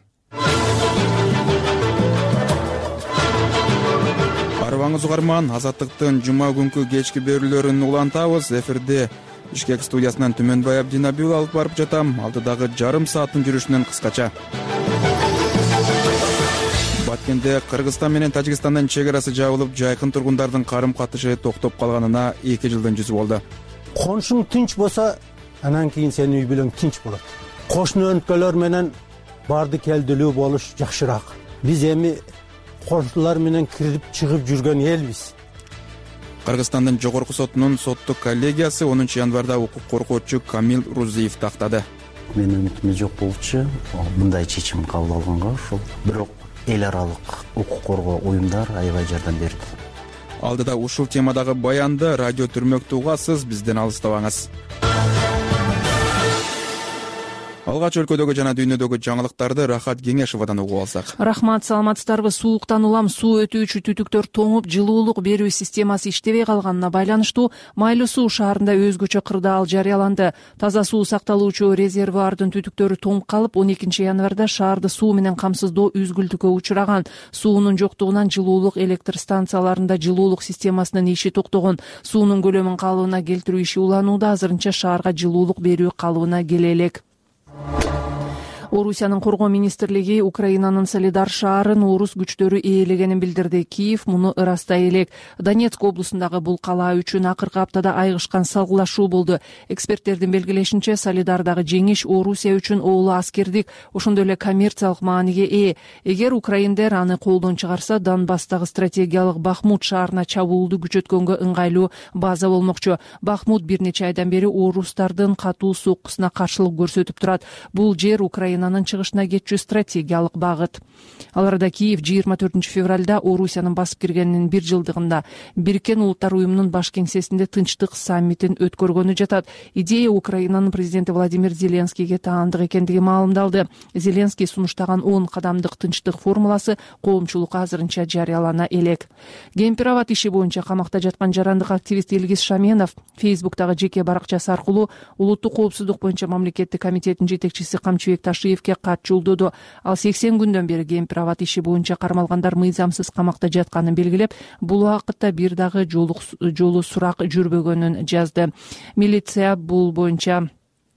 Арыбаңыз угарман, Азаттыктын жума күнкү кечки берүүлөрүн улантабыз. Эфирде Бишкек студиясынан Түмөнбай Абдинабиул алып барып жатам. Алдыдагы жарым сааттын жүрүшүнөн кыскача. Баткенде Кыргызстан менен Тажикстандын чек арасы жабылып, жайкын тургундардын карым катышы токтоп калганына 2 жылдын жүзү болду. Коншуң тынч болсо, анан кийин сенин үй бүлөң тынч болот. Кошуна өнкөлөр менен барды келдилүү болуш жакшыраак. Биз эми кошулар менен кирип чыгып жүргөн элбиз. Кыргызстандын жогорку сотунун соттук коллегиясы 10 январда укук коргоочу Камил Рузиев тактады. Менин үмүтүм жок болчу, мындай чечим кабыл алганга ошол. Бирок эл аралык укук коргоо уюмдар аябай жардам берди. Алдыда ушул темадагы баянды радио түрмөктү угасыз, бизден алыстабаңыз. Алгач өлкөдөгү жана дүйнөдөгү жаңылыктарды Рахат Кеңешовадан угуп алсак. Рахмат, саламатсыздарбы. Сууктан улам суу өтүүчү түтүктөр тоңуп, жылуулук берүү системасы иштебей калганына байланыштуу Майлуу суу шаарында өзгөчө кырдаал жарыяланды. Таза суу сакталуучу резервуардын түтүктөрү тоңуп калып, 12 январда шаарды суу менен камсыздоо үзгүлтүккө учураган. Суунун жоктугунан жылуулук электр станцияларында жылуулук системасынын иши токтогон. Суунун көлөмүн калыбына келтирүү иши уланууда. Азырынча шаарга жылуулук берүү калыбына келе элек. Орусиянын коргоо министрлиги Украинанын Солидар шаарын орус күчтөрү ээлегенин билдирди. Киев муну ырастай элек. Донецк облусундагы бул калаа үчүн акыркы аптада айгышкан салгылашуу болду. Эксперттердин белгилешинче, Солидардагы жеңиш Орусия үчүн оолу аскердик, ошондой эле коммерциялык мааниге ээ. Эгер украиндер аны колдон чыгарса, Донбасстагы стратегиялык Бахмут шаарына чабуулду күчөткөнгө ыңгайлуу база болмокчу. Бахмут бир нече айдан бери орустардын катуу соккусуна каршылык көрсөтүп турат. Бул жер Украинанын чыгышына кетчү стратегиялык багыт. Ал арада Киев 24 февралда Орусиянын басып киргенинин 1 жылдыгында Бириккен Улуттар уюмунун баш кеңсесинде тынчтык саммитин өткөргөнү жатат. Идея Украинанын президенти Владимир Зеленскийге таандык экендиги маалымдалды. Зеленский сунуштаган 10 кадамдык тынчтык формуласы коомчулукка азырынча жарыялана элек. Гемпирават иши боюнча камакта жаткан жарандык активист Илгиз Шаменов Фейсбуктагы жеке баракчасы аркылуу улуттук коопсуздук боюнча мамлекеттик комитеттин жетекчиси Камчыбек Ташиевке кат жолдоду. Ал 80 күндөн бери Гемпирават иши боюнча кармалгандар мыйзамсыз камакта жатканын белгилеп, бул убакытта бир дагы жолу сурак жүрбөгөнүн жазды. Милиция бул боюнча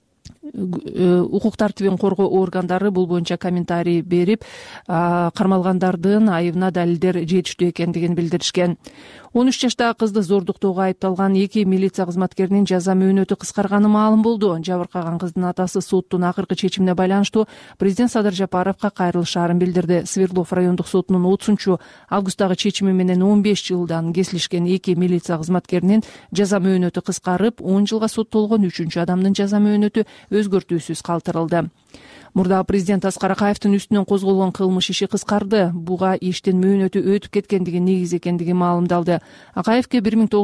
укук тартибин коргоо органдары бул боюнча комментарий берип, кармалгандардын айыбына далилдер жетиштүү экендигин билдиришкен. 13 жаштагы кызды зордуктоого айыпталган 2 милиция кызматкеринин жаза мөөнөтү кыскарганы маалым болду. Жабыркаган кыздын атасы соттун акыркы чечимине байланыштуу президент Садыр Жапаровго кайрылышаарын билдирди. Свердлов райондук сотунун 30-августтагы чечими менен 15 жылдан кесилишкен 2 милиция кызматкеринин жаза мөөнөтү кыскарып, 10 жылга соттолгон 3 адамдын жаза мөөнөтү өзгөртүүсүз калтырылды. Мурдагы президент Аскар Акаевдин үстүнөн козголгон кылмыш иши кыскарды. Буга иштин мөөнөтү өтүп кеткендиги негиз экендиги маалымдалды. Акаевке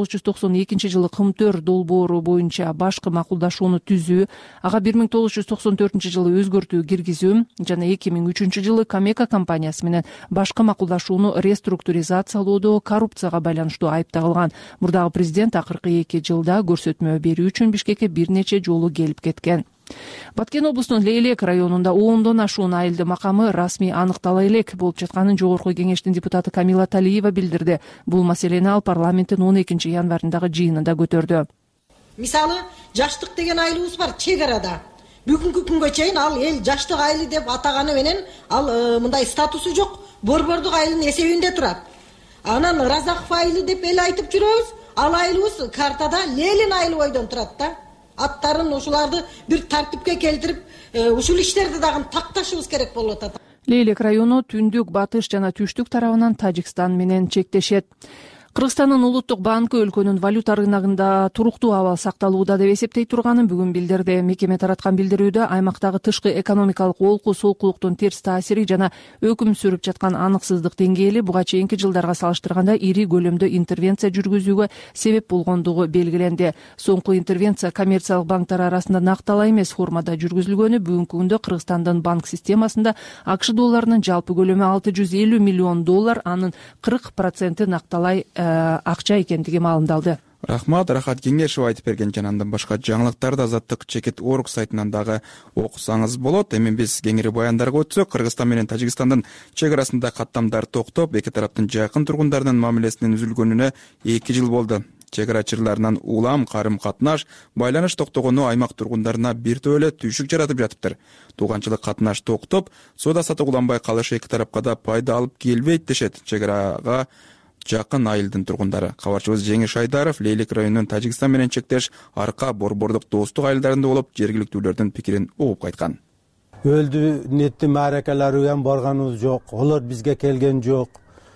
1992 жылы Кымтөр долбоору боюнча башкы макулдашууну түзүү, ага 1994 жылы өзгөртүү киргизүү жана 2003 жылы Камека компаниясы менен башкы макулдашууну реструктуризациялоодо коррупцияга байланыштуу айып тагылган. Мурдагы президент акыркы 2 жылда көрсөтмө берүү үчүн Бишкекке бир нече жолу келип кеткен. Баткен облусунун Лейлек районунда 10дон ашуун айылды макамы расмий аныктала элек. Болуп жатканын жогорку кеңештин депутаты Камила Талиева билдирди. Бул маселени ал парламенттин 12 январындагы жыйынында көтөрдү. Мисалы, жаштык деген айылыбыз бар чек арада. Бүгүнкү күнгө чейин ал эл жаштык айылы деп атаганы менен ал мындай статусу жок. Борбордук айылдын эсебинде турат. Анан Разаков айылы деп эл айтып жүрөбүз. Ал айылыбыз картада Ленин айылы бойдон турат да. Аттарын ушуларды бир тартипке келтирип, ушул иштерди дагы такташыбыз керек болуп атат. Лейлек району түндүк, батыш жана түштүк тарабынан Тажикстан менен чектешет. Кыргызстандын улуттук банкы өлкөнүн валюта рыногунда туруктуу абал сакталууда деп эсептей турганын бүгүн билдирди. Мекеме тараткан билдирүүдө аймактагы тышкы экономикалык олку солкулуктун терс таасири жана өкүм сүрүп жаткан аныксыздык деңгээли буга чейинки жылдарга салыштырганда ири көлөмдө интервенция жүргүзүүгө себеп болгондугу белгиленди. Соңку интервенция коммерциялык банктар арасында нактала эмес формада жүргүзүлгөнү бүгүнкү күндө Кыргызстандын банк системасында АКШ долларынын жалпы көлөмү $650 миллион, анын 40% накталай акча экендиги маалымдалды. Рахмат, Рахат Кеңешев айтып берген жана андан башка жаңылыктарды Азаттык.org сайтынан дагы окусаңыз болот. Эми биз кеңири баяндарга өтсөк, Кыргызстан менен Тажикстандын чек арасында каттамдар токтоп, эки тараптын жакын тургундарынын мамилесинин үзүлгөнүнө 2 жыл болду. Чек ара чырларынан улам, карым-катнаш, байланыш токтогону аймак тургундарына бир эле түйшүк жаратып жатыптыр. Тууганчылык катнаш токтоп, соода сатык уланбай калышы эки тарапка да пайда алып келбейт дешет чек арага жакын айылдын тургундары. Кабарчыбыз Жеңиш Айдаров Лейлек районунун Тажикстан менен чектеш Арка, Борбордук достук айылдарында болуп, жергиликтүүлөрдүн пикирин угуп кайткан. Өлдү нетти мааракалары уям барганыбыз жок, олар бизге келген жок.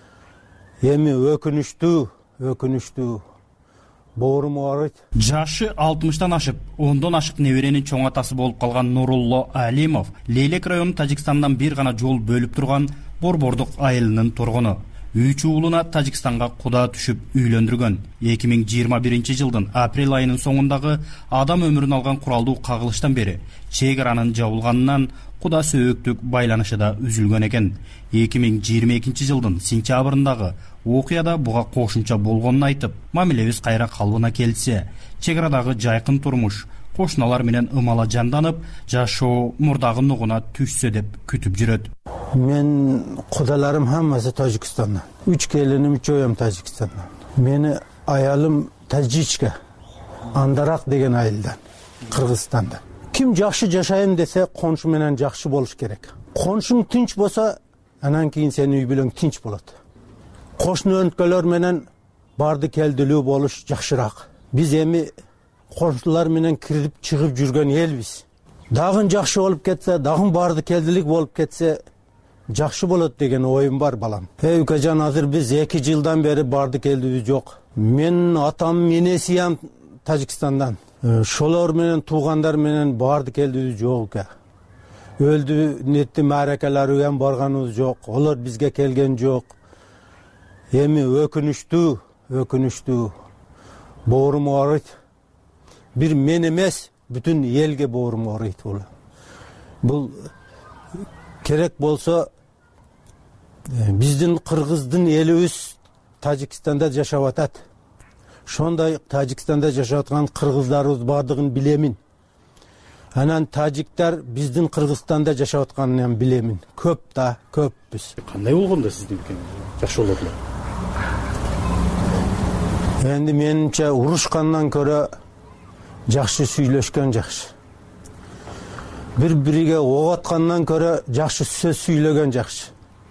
Эми өкүнүштүү боорум ооруйт. Жашы 60-тан ашып, 10дон ашык неберенин чоң атасы болуп калган Нурулло Алимов Лейлек районунун Тажикстандан бир гана жол бөлүп турган Борбордук айылынын тургуну. 3 уулуна Тажикстанга куда түшүп үйлөндүргөн. 2021 жылдын апрель айынын соңундагы адам өмүрүн алган куралдуу кагылыштан бери чек аранын жабылганынан куда сөөктүк байланышы да үзүлгөн экен. 2022 жылдын сентябрындагы окуяда буга кошумча болгонун айтып, мамилебиз кайра калыбына келсе, чек арадагы жайкын турмуш кошуналар менен ымала жанданып, жашоо мурдагы нугуна түшсө деп күтүп жүрөт. Мен кудаларым хаммасы Тажикстандан. 3 келиним, 3 Тажикстандан. Мени аялым Тажичка, Андарак деген айылдан, Кыргызстандан. Ким жакшы жашайм десе, коншу менен жакшы болуш керек. Коншуң тынч болсо, анан кийин сенин үй бүлөң тынч болот. Кошуну өнткөлөр менен барды келдилүү болуш жакшыраак. Биз эми кошулар менен кирип чыгып жүргөн элбиз. Дагы жакшы болуп кетсе, дагы барды келдилик болуп кетсе, жакшы болот деген оюм бар балам. Укажан, азыр биз 2 жылдан бери барды келдибиз жок. Мен атам, энесиям Тажикстандан. Шолор менен туугандар менен барды келдибиз жок. Өлдү нетти мааракалары уям барганыбыз жок. Олар бизге келген жок. Эми өкүнүштүү боорум ооруйт. Бир мен эмес, бүтүн элге боорум ооруйт. Бул керек болсо биздин кыргыздын элибиз Тажикстанда жашап атат. Шондай Тажикстанда жашап аткан кыргыздарыбыз бардыгын билемин. Анан тажиктер биздин Кыргызстанда жашап атканын билемин. Көппүз. Кандай болгондо сиздин пикириңиз? Жакшы болот эле. Энди менимче урушкандан көрө жакшы сүйлөшкөн жакшы. Бири-бириге ок аткандан көрө жакшы сөз сүйлөгөн жакшы.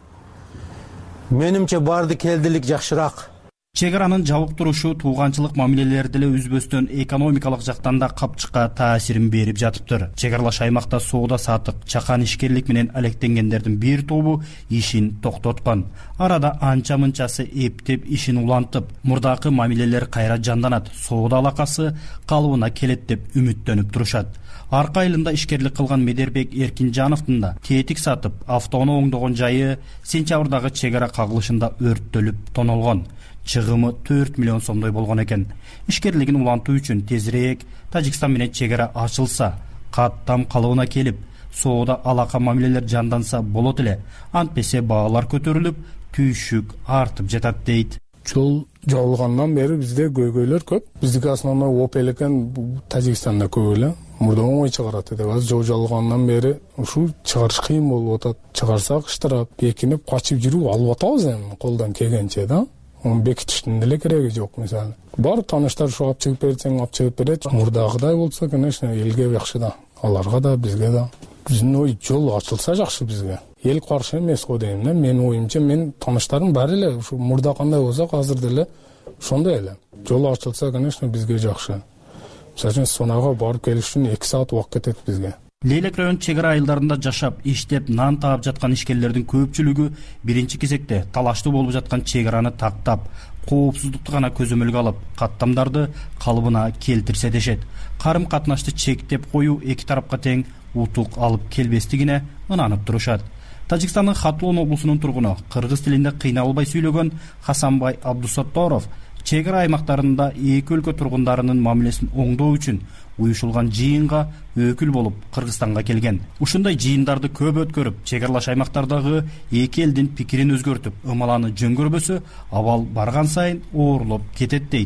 Менимче барды келдилик жакшыраак. Чек аранын жабык турушу тууганчылык мамилелерди эле үзбөстөн экономикалык жактан да капчыкка таасирин берип жатыптыр. Чек аралаш аймакта соода сатык, чакан ишкерлик менен алектенгендердин бир тобу ишин токтоткон. Арада анча-мынчасы эптеп ишин улантып, мурдакы мамилелер кайра жанданат, соода алакасы калыбына келет деп үмүттөнүп турушат. Арка айылында ишкерлик кылган Медербек Эркинжановдун да тетик сатып, автоону оңдогон жайы сентябрдагы чек ара кагылышында өрттөлүп тонолгон. Чыгымы 4 миллион сомдой болгон экен. Ишкерлигин улантуу үчүн тезирээк Тажикстан менен чек ара ачылса, каттам калыбына келип, соода алака мамилелер жанданса болот эле. Антпесе баалар көтөрүлүп, түйшүк артып жатат дейт. Жол жабылгандан бери бизде көйгөйлөр көп. Биздики основной опел экен, Тажикстанда көп эле. Мурда оңой чыгарат деп, азыр жол жабылгандан бери ушу чыгарыш кыйын болуп атат. Чыгарсак штраф, бекинип качып жүрүп алып атабыз эми колдон келгенче да. Onu bekitiştin деле кереги жок мисалы. Бар тааныштар ушу алып чыгып берсең, алып чыгып берет. Мурдагыдай болсо, конечно, элге жакшы да. Аларга да, бизге да. Биздин ой жол ачылса жакшы бизге. Эл каршы эмес го дейм да. Менин оюмча, мен тааныштарым бар эле. Ушу мурда кандай болсо, азыр деле ошондой эле. Жол ачылса, конечно, бизге жакшы. Мисалы, сонага барып келиш үчүн 2 саат убакыт кетет бизге. Лейлек район чек ара айылдарында жашап, иштеп, нан таап жаткан ишкерлердин көпчүлүгү биринчи кезекте талаштуу болуп жаткан чек араны тактап, коопсуздукту гана көзөмөлгө алып, каттамдарды калыбына келтирсе дешет. Карым-катнашты чектеп коюу эки тарапка тең утук алып келбестигине ынанып турушат. Тажикстандын Хатлон облусунун тургуну, кыргыз тилинде кыйналбай сүйлөгөн Хасанбай Абдусатторов чек ара аймактарында эки өлкө тургундарынын мамилесин оңдоо үчүн уюшулган жыйынга өкүл болуп Кыргызстанга келген. Ушундай жыйындарды көп өткөрүп, чек аралаш аймактардагы эки элдин пикирин өзгөртүп, ымаланы жөн көрбөсө, абал барган сайын оорлоп кетет дейт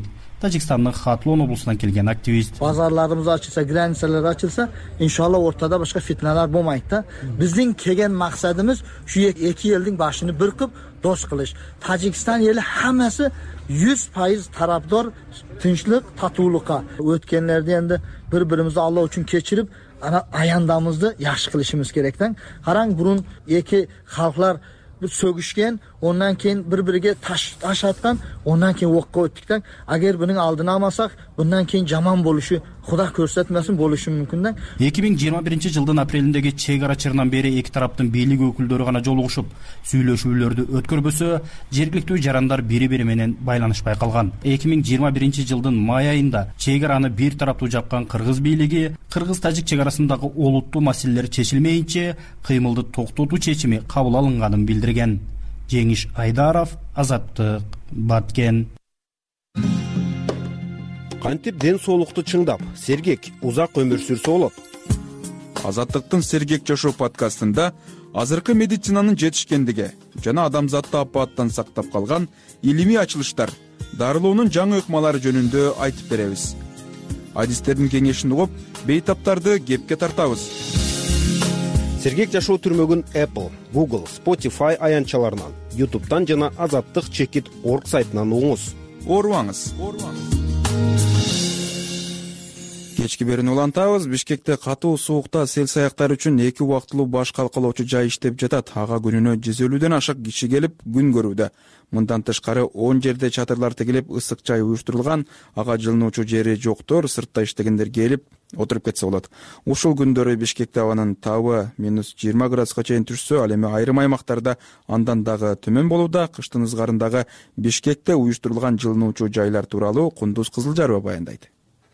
Тажикстандын Хатлон облусунан келген активист. Базарларыбыз ачылса, границалар ачылса, иншалла ортада башка фитналар болмайт да. Биздин келген максатыбыз şu эки элдин башын бир кылып дос кылыш. Тажикстан эли хаммасы 100% тарапдор tinchlik, tatuvlukka. Өткенлерде енді bir-birimizni Alloh uchun kechirib, ana ayandamızды yaxshi qilishimiz kerakdan. Qarang, burun iki xalqlar sögüşken, ondan keyin bir-biriga taş atgan, ondan keyin o'qqa o'tdikdan. Agar buning oldini olmasak, bundan keyin jomon bo'lishi, Xudo ko'rsatmasin, bo'lishi mumkindan. 2021-жылдын апрелиндеги чегара чырынан бери эки тараптын бийлик өкүлдөрү гана жолугушуп, сүйлөшүүлөрдү өткөрбөсө, жергиликтүү жарандар бири-бири менен байланышпай калган. 2021-жылдын май айында чегараны бир тараптуу жапкан кыргыз бийлиги кыргыз-тажик чегарасындагы олуттуу маселелер чечилмейинче кыймылды токтотуу чечими кабыл алынганын билдирген. Жеңиш Айдаров, Азаттык, Баткен. Кантип ден соолукту чыңдап, сергек, узак өмүр сүрсө болот. Азаттыктын Сергек жашоо подкастында азыркы медицинанын жетишкендиги жана адамзатты апааттан сактап калган илимий ачылыштар, дарылоонун жаңы ыкмалары жөнүндө айтып беребиз. Адистердин кеңешин угуп, бейтаптарды кепке тартабыз. Сергек жашоо түрмөгүн Apple, Google, Spotify аянтчаларынан, YouTube'дан жана azattik.org сайтынан угуңуз. Оорубаңыз. Кечки берүүнү улантабыз. Бишкекте катуу суукта сел саяктар үчүн 2 убактылуу баш калкалоочу жай иштеп жатат. Ага күнүнө 150ден ашык киши келип күн көрүүдө. Мындан тышкары 10 жерде чатырлар тегилип, ысык чай уюштурулган. Ага жылынуучу жери жоктор, сыртта иштегендер келип отуруп кетсе болот. Ушул күндөрү Бишкекте абанын табы -20 градуска чейин түшсө, ал эми айрым аймактарда андан дагы төмөн болууда. Кыштын ызгарындагы Бишкекте уюштурулган жылынуучу жайлар тууралуу Кундуз Кызылжарова баяндайт.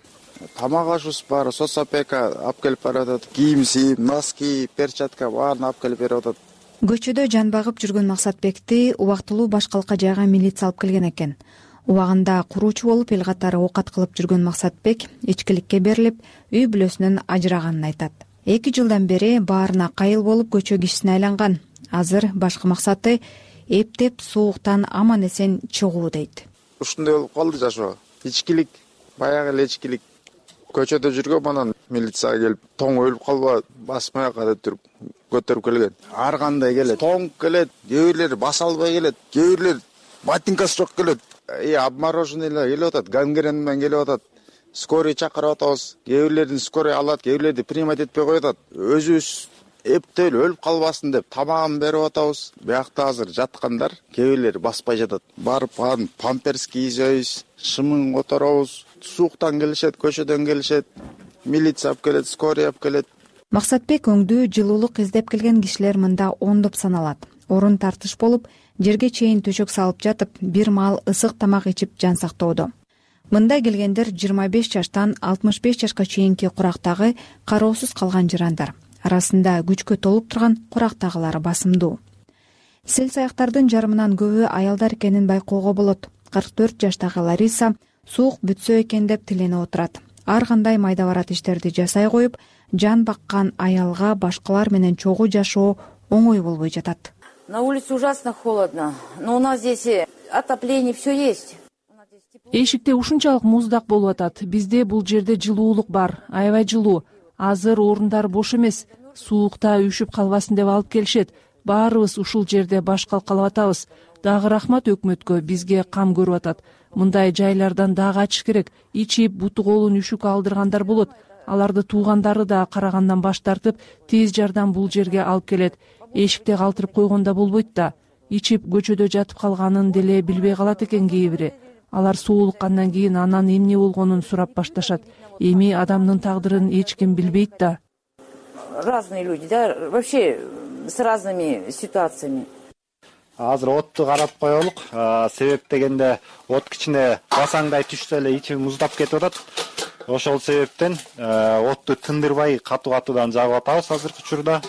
Тамак ашыбыз бар, соцопека алып келип баратат, кийим, носки, перчатка баарын алып келип берип атат. Көчөдө жан багып жүргөн Максатбекти убактылуу башкалка жайга милиция алып келген экен. Убагында куруучу болуп эл катары оокат кылып жүргөн Максатбек ичкиликке берилип, үй бүлөсүнөн ажыраганын айтат. 2 жылдан бери баарына кайыл болуп көчө кишисине айланган. Азыр башкы максаты эптеп сууктан аман эсен чыгуу дейт. Ушундай болуп калды жашоо. Ичкилик, баягы эле ичкилик. Көчөдө жүргөн анан милицияга келип, тоң өлүп калба, басмай када туруп көтөрүп келген. Ар кандай келет, тоң келет, кээ бирлери баса албай келет, кээ бирлери ботинкасы жок келет. Обмороженныйлар келип атат, гангрен менен келип атат. Скорый чакырып атабыз. Кээ бирлерин скорый алат, кээ бирлерди примат этпей коёт. Өзүбүз эптел өлүп калбасын деп тамагын берип атабыз. Биякта азыр жаткандар, кээ бирлери баспай жатат. Барып памперс кийзебиз, шымын которобуз. Сууктан келишет, көчөдөн келишет, милиция алып келет, скорый алып келет. Максатбек өңдүү жылуулук издеп келген кишилер мында ондоп саналат. Орун тартыш болуп, жерге чейин төшөк салып жатып, бир маал ысык тамак ичип жан сактоодо. Мында келгендер 25 жаштан 65 жашка чейинки курактагы кароосуз калган жарандар. Арасында күчкө толуп турган курактагылары басымдуу. Сел саяктардын жарымынан көбү аялдар экенин байкоого болот. 44 жаштагы Лариса суук бүтсө экен деп тиленип отурат. Ар кандай майда барат иштерди жасай коюп, жан баккан аялга башкалар менен чогуу жашоо оңой болбой жатат. На улице ужасно холодно, но у нас здесь отопление все есть. Эшикте ушунчалык муздак болуп атат. Бизде бул жерде жылуулук бар, аябай жылуу. Азыр орундар бош эмес. Суукта үшүп калбасын деп алып келишет. Баарыбыз ушул жерде баш калкалап атабыз. Дагы рахмат өкмөткө, бизге кам көрүп атат. Мындай жайлардан дагы ачыш керек. Ичип буту колун үшүк алдыргандар болот. Аларды туугандары да карагандан баш тартып, тез жардам бул жерге алып келет. Эшикте калтырып койгондо болбойт да. Ичип көчөдө жатып калганын деле билбей калат экен кээ бири. Алар суулуккандан кийин анан эмне болгонун сурап башташат. Эми адамдын тагдырын эч ким билбейт да. Разные люди, да, вообще с разными ситуациями. Азыр отту карап коелук. Себеп дегенде от кичине басаңдай түшсө эле ичи муздап кетип атат. Ошол себептен отту тындырбай катуу-катуудан жагып атабыз азыркы учурда.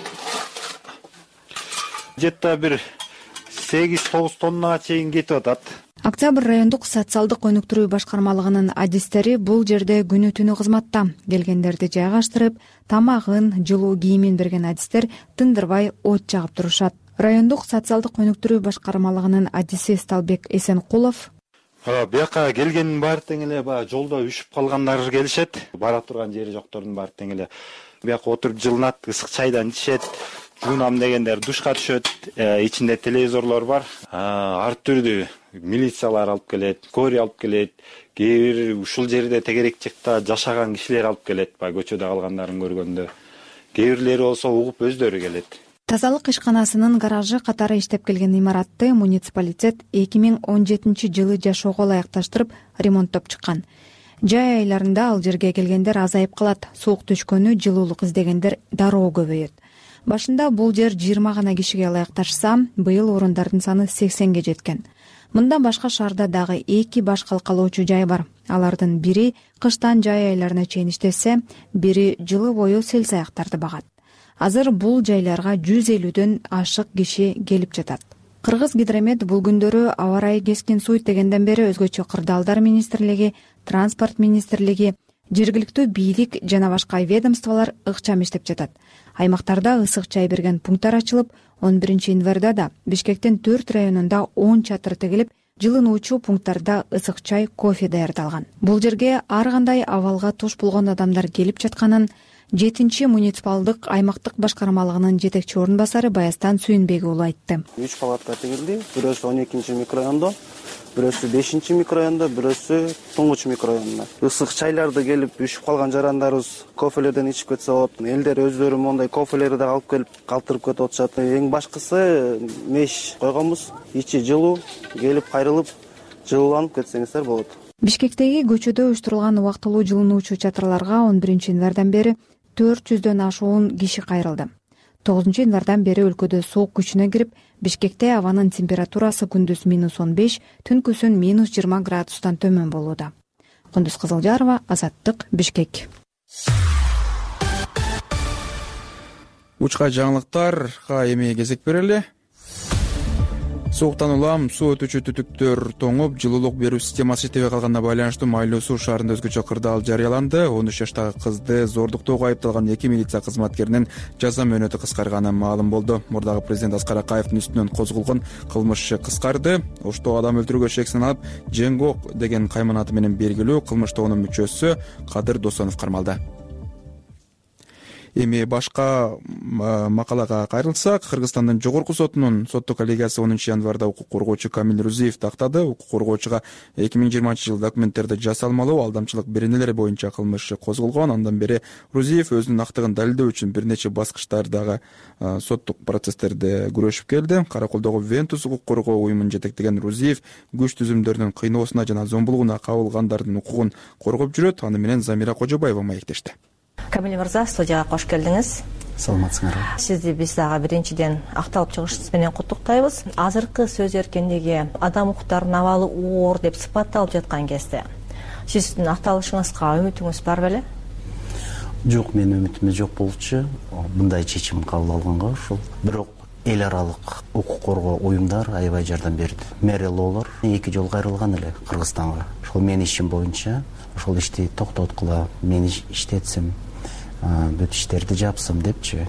Жетта бир 8-9 тоннага чейин кетип атат. Октябрь райондук социалдык өнүктүрүү башкармалыгынын адистери бул жерде күнү-түнү кызматта. Келгендерди жайгаштырып, тамагын, жылуу кийимин берген адистер тындырбай от жагып турушат. Райондук социалдык өнүктүрүү башкармалыгынын адиси Сталбек Эсенкулов: Бияка келгендин баары тең эле баягы жолдо үшүп калгандар келишет. Бара турган жери жоктордун баары тең эле бияка отуруп жылынат, ысык чайдан ичишет. Жуунам дегендер душка түшөт. Ичинде телевизорлор бар. Ар түрдүү милициялар алып келет, кори алып келет. Кээ бир ушул жерде тегерекчикта жашаган кишилер алып келет, баягы көчөдө калгандарын көргөндө. Кээ бирлери болсо угуп өздөрү келет. Тазалык ишканасынын гаражы катары иштеп келген имаратты муниципалитет 2017 жылы жашоого ылайыкташтырып ремонттоп чыккан. Жай айларында ал жерге келгендер азайып калат, суук түшкөнү жылуулук издегендер дароо көбөйөт. Башында бул жер 20 гана кишиге ылайыкташса, быйыл орундардын саны 80ге жеткен. Мындан башка шаарда дагы 2 баш калкалоочу жай бар. Алардын бири кыштан жай айларына чейин иштесе, бири жылы бою селсаяктарды багат. Азыр бул жайларга 150дөн ашык киши келип жатат. Кыргыз гидромет бул күндөрү аба ырайы кескин суйт дегенден бери өзгөчө кырдаалдар министрлиги, транспорт министрлиги, жергиликтүү бийлик жана башка ведомстволор ыкчам иштеп жатат. Аймактарда ысык чай берген пункттар ачылып, 11 январда да Бишкектин 4 районунда 10 чатыр тигилип, жылынуучу пункттарда ысык чай, кофе даярдалган. Бул жерге ар кандай абалга туш болгон адамдар келип жатканын 7 муниципалдык аймактык башкармалыгынын жетекчи орун басары Баястан Сүйүнбек уулу айтты. 3 палатка тигилди. Бирөөсү 12 микрорайондо, бирөөсү 5 микрорайондо, бирөөсү 9 микрорайондо. Ысык чайларды келип үшүп калган жарандарыбыз кофелерден ичип кетсе болот. Элдер өздөрү мондай кофелерди да алып келип калтырып кетип атышат. Эң башкысы меш койгонбуз. Ичи жылуу, келип кайрылып, жылууланып кетсеңиздер болот. Бишкектеги көчөдө уюштурулган убактылуу жылынуучу чатырларга 11 январдан бери 400дөн ашуун киши кайрылды. 9 январдан бери өлкөдө суук күчүнө кирип, Бишкекте абанын температурасы күндүз -15, түнкүсүн -20 градустан төмөн болууда. Кундуз Кызылжарова, Азаттык, Бишкек. Учка жаңылыктарга эми кезек берели. Сууктан улам суу өтүүчү түтүктөр тоңуп, жылуулук берүү системасы иштебей калганына байланыштуу Майлуу Суу шаарында өзгөчө кырдаал жарыяланды. 13 жаштагы кызды зордуктоого айыпталган 2 милиция кызматкеринин жаза мөөнөтү кыскарганы маалым болду. Мурдагы президент Аскар Акаевдин үстүнөн козголгон кылмыш кыскарды. Оштоо адам өлтүрүүгө шек саналып, Жеңгок деген кайман аты менен белгилүү кылмыш тобунун мүчөсү Кадыр Досонов кармалды. Эми башка макалага кайрылсак, Кыргызстандын жогорку сотунун соттук коллегиясы 10 январда укук коргоочу Камил Рузиев тактады. Укук коргоочуга 2020 жылы документтерди жасалмалоо, алдамчылык беренелери боюнча кылмыш козголгон. Андан бери Рузиев өзүнүн актыгын далилдөө үчүн бир нече баскычтардагы соттук процесстерде күрөшүп келди. Караколдогу Вентус укук коргоо уюмун жетектеген Рузиев күч түзүмдөрүнүн кыйноосуна жана зомбулугуна кабылгандардын укугун коргоп жүрөт. Аны менен Замира Кожобаева маектешти. Камил мырза, студияга кош келдиңиз. Саламатсыңарбы. Сизди биз дагы биринчиден акталып чыгышыңыз менен куттуктайбыз. Азыркы сөз эркиндиги адам укуктарынын абалы оор деп сыпатталып жаткан кезде сиздин акталышыңызга үмүтүңүз бар беле? Жок, менин үмүтүм жок болчу. Мындай чечим кабыл алганга ошол. Бирок эл аралык укук коргоо уюмдар аябай жардам берди. Мэри Лолор 2 жолу кайрылган эле Кыргызстанга. Ошол менин ишим боюнча ошол ишти токтоткула, мен иштетсем, бүт иштерди жапсам депчи.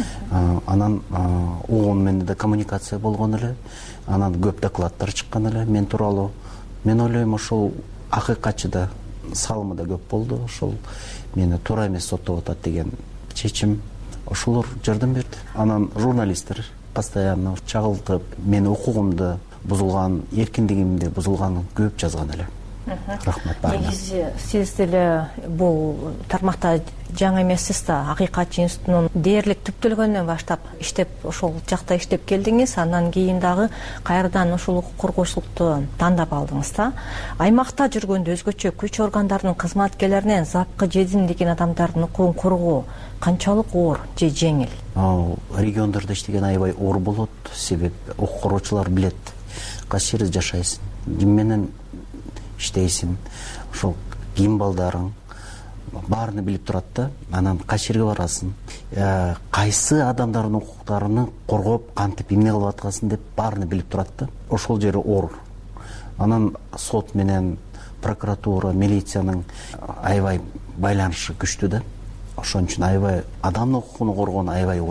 Анан угун менен да коммуникация болгон эле. Анан көп докладдар чыккан эле мен тууралуу. Мен ойлойм, ошол акыйкатчы да, салымы да көп болду. Ошол мени туура эмес соттоп атат деген чечим ошолор жардам берди. Анан журналисттер постоянно чагылтып, менин укугумду бузулган, эркиндигимди бузулганын көп жазган эле. Рахмат баарына. Негизи сиз деле бул тармакта жаңы эмессиз да, акыйкатчы институтунун дээрлик түптөлгөндөн баштап иштеп, ошол жакта иштеп келдиңиз. Андан кийин дагы кайрадан ошол укук коргоочулукту тандап алдыңыз да. Аймакта жүргөндө өзгөчө күч органдарынын кызматкерлеринен запкы жедин деген адамдардын укугун коргоо канчалык оор же жеңил? Региондордо иштеген аябай оор болот. Себеп укук коргоочулар билет, кайсы жерде жашайсың, ким менен иштейсиң, ошол ким балдарың баарын билип турат да. Анан кайсы жерге барасың, кайсы адамдардын укуктарын коргоп, кантип эмне кылып аткансың деп баарын билип турат да. Ошол жери оор. Анан сот менен прокуратура, милициянын аябай байланышы күчтүү да. Ошон үчүн аябай адамдын укугун коргоон аябай оор.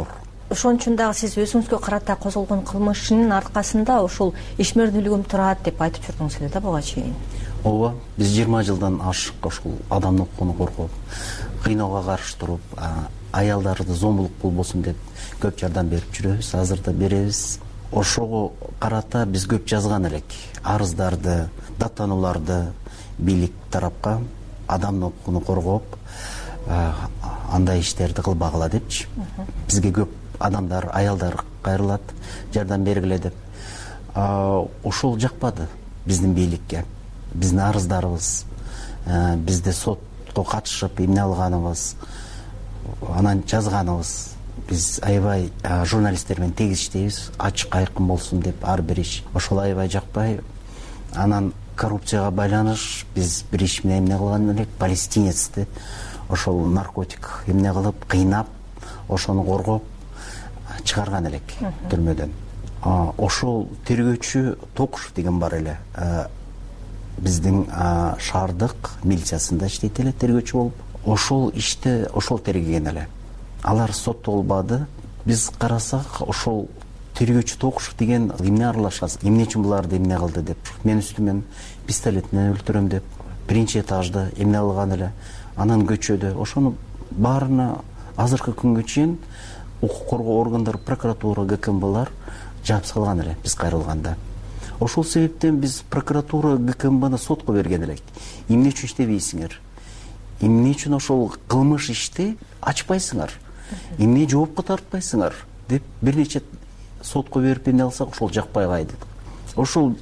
ошон үчүн дагы сиз өзүңүзгө карата козголгон кылмыштын аркасында ошол ишмердүүлүгүм турат деп айтып жүрдүңүз эле да буга чейин. ооба, биз 20 жылдан ашык ушул адамдын укугун коргоп, кыйноого каршы туруп, аялдарды зомбулук болбосун деп көп жардам берип жүрөбүз, азыр да беребиз. Ошого карата биз көп жазган элек, арыздарды, даттанууларды бийлик тарапка адамдын укугун коргоп, андай иштерди кылбагыла депчи. Бизге көп адамдар, аялдар кайрылат, жардам бергиле деп. Ошол жакпады биздин бийликке. Биздин арыздарыбыз, бизде сотко катышып эмне алганыбыз, анан жазганыбыз. Биз аябай журналисттер менен тегиз иштейбиз, ачык айкын болсун деп ар бир иш. Ошол аябай жакпай. Анан коррупцияга байланыш биз бир иш менен эмне кылган элек, палестинецти ошол наркотик эмне кылып, кыйнап, ошону коргоп чыгарган элек түрмөдөн. Ошол тергөөчү Токушев деген бар эле. Биздин шаардык милициясында иштейт эле, тергөөчү болуп. Ошол ишти ошол тергеген эле. Алар соттолбады. Биз карасак, ошол тергөөчү Токушев деген эмне аралашасыз, эмне үчүн буларды эмне кылды деп, мен үстүмөн пистолет менен өлтүрөм деп, биринчи этажда эмне кылган эле, анан көчөдө. Ошону баарына азыркы күнгө чейин укук коргоо органдары, прокуратура, ГКМБлар жаап салган эле биз кайрылганда. Ошол себептен биз прокуратура, ГКМБны сотко берген элек. Эмне үчүн иштебейсиңер? Эмне үчүн ошол кылмыш ишти ачпайсыңар? Эмне жоопко тартпайсыңар деп бир нече сотко берип эмне алсак, ошол жакпай кайдык. Ошол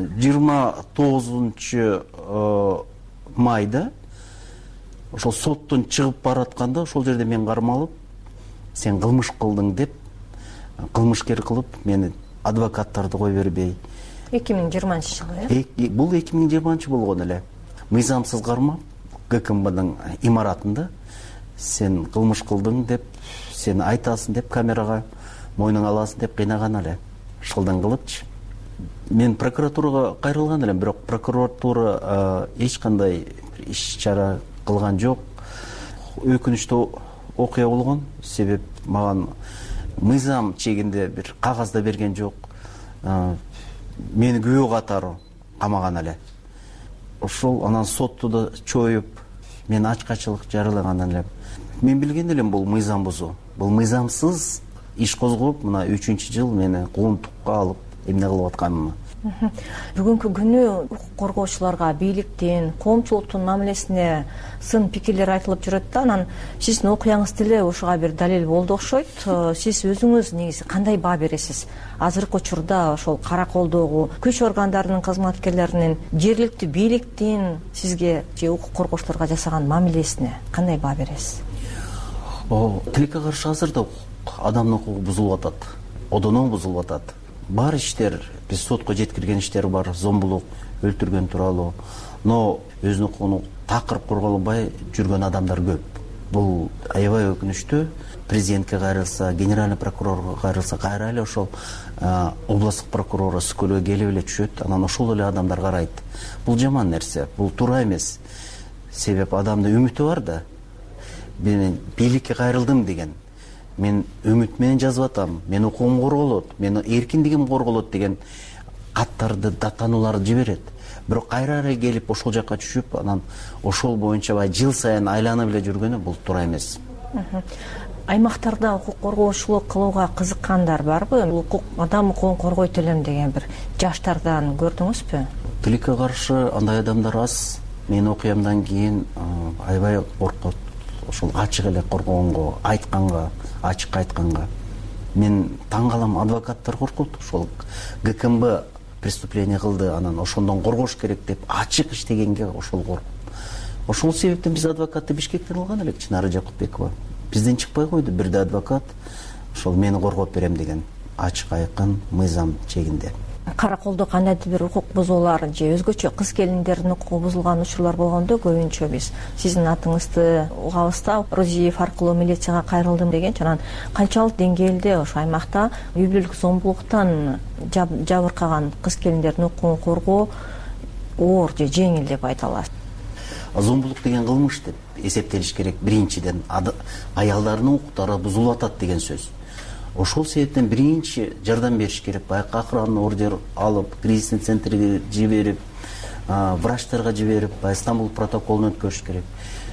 29 майда ошол соттон чыгып баратканда ошол жерде мен кармалып, сен кылмыш кылдың деп, кылмышкер кылып, мени адвокаттарды кой бербей. 2020 жылы, Бул 2020 болгон эле. Мыйзамсыз кармап, ГКМБдын имаратында сен кылмыш кылдың деп, сен айтасың деп камерага, мойнуңа аласың деп кыйнаган эле. Шылдың кылыпчы. Мен прокуратурага кайрылган элем, бирок прокуратура эч кандай иш чара кылган жок. Өкүнүчтүү окуя болгон. Себеп маган мыйзам чегинде бир кагазда берген жок. Мени күбө катары камаган эле. Ошол анан сотту да чоюп, мен ачкачылык жарыялаган элем. Мен билген элем бул мыйзам бузуу. Бул мыйзамсыз иш козгоп, мына 3-жыл мени куугунтукка алып эмне кылып атканымы. Бүгүнкү күнү укук коргоочуларга, бийликтин, коомчулуктун мамилесине сын пикирлер айтылып жүрөт да, анан сиздин окуяңыз деле ошого бир далил болду окшойт. Сиз өзүңүз негизи кандай баа бересиз? Азыркы учурда ошол кара колдогу күч органдарынын кызматкерлеринин, жергиликтүү бийликтин сизге же укук коргоочуларга жасаган мамилесине кандай баа бересиз? Тилекке каршы азырда адамдын укугу бузулуп атат, одоно бузулуп атат. Бар иштер, биз сотко жеткирген иштер бар, зомбулук, өлтүргөн тууралуу. Но өзүнүн укугун такырып корголбой жүргөн адамдар көп. Бул аябай өкүнүчтүү. Президентке кайрылса, генеральный прокурорго кайрылса, кайра эле ошол областтык прокурор өскөлгө келип эле түшөт, анан ошол эле адамдар карайт. Бул жаман нерсе, бул туура эмес. Себеп адамдын үмүтү бар да. Мен бийликке кайрылдым деген, мен үмүт менен жазып атам, мен укугум корголот, менин эркиндигим корголот деген каттарды, даттанууларды жиберет. Бирок кайра эле келип ошол жакка түшүп, анан ошол боюнча жыл сайын айланып эле жүргөнү бул туура эмес. Аймактарда укук коргоочулук кылууга кызыккандар барбы? Адам укугун коргойт элем деген бир жаштардан көрдүңүзбү? Тилекке каршы андай адамдар аз. Мен окуямдан кийин аябай коркот. Ошол ачык эле коргогонго, айтканга, ачык айтканга. Мен таң калам, адвокаттар коркот. Ошол ГКМБ преступление кылды, анан ошондон коргош керек деп ачык иштегенге ошол коркуп. Ошол себептен биз адвокатты Бишкектен алган элек, Чынары Жакупбекова. Бизден чыкпай койду бирде адвокат, ошол мени коргоп берем деген, ачык айкын мыйзам чегинде. Кара колдо кандайдыр бир укук бузуулар же өзгөчө кыз келиндердин укугу бузулган учурлар болгондо көбүнчө биз сиздин атыңызды угабыз да, Розиев аркылуу милицияга кайрылдым деген. Анан канчалык деңгээлде ошо аймакта үй бүлөлүк зомбулуктан жабыркаган кыз келиндердин укугун коргоо оор же жеңил деп айта аласыз? Зомбулук деген кылмыш деп эсептелиш керек. Биринчиден аялдардын укуктары бузулуп атат деген сөз. ошол себептен биринчи жардам бериш керек. Баягы охранный ордер алып, кризисный центрге жиберип, врачтарга жиберип, Стамбул протоколун өткөрүш керек.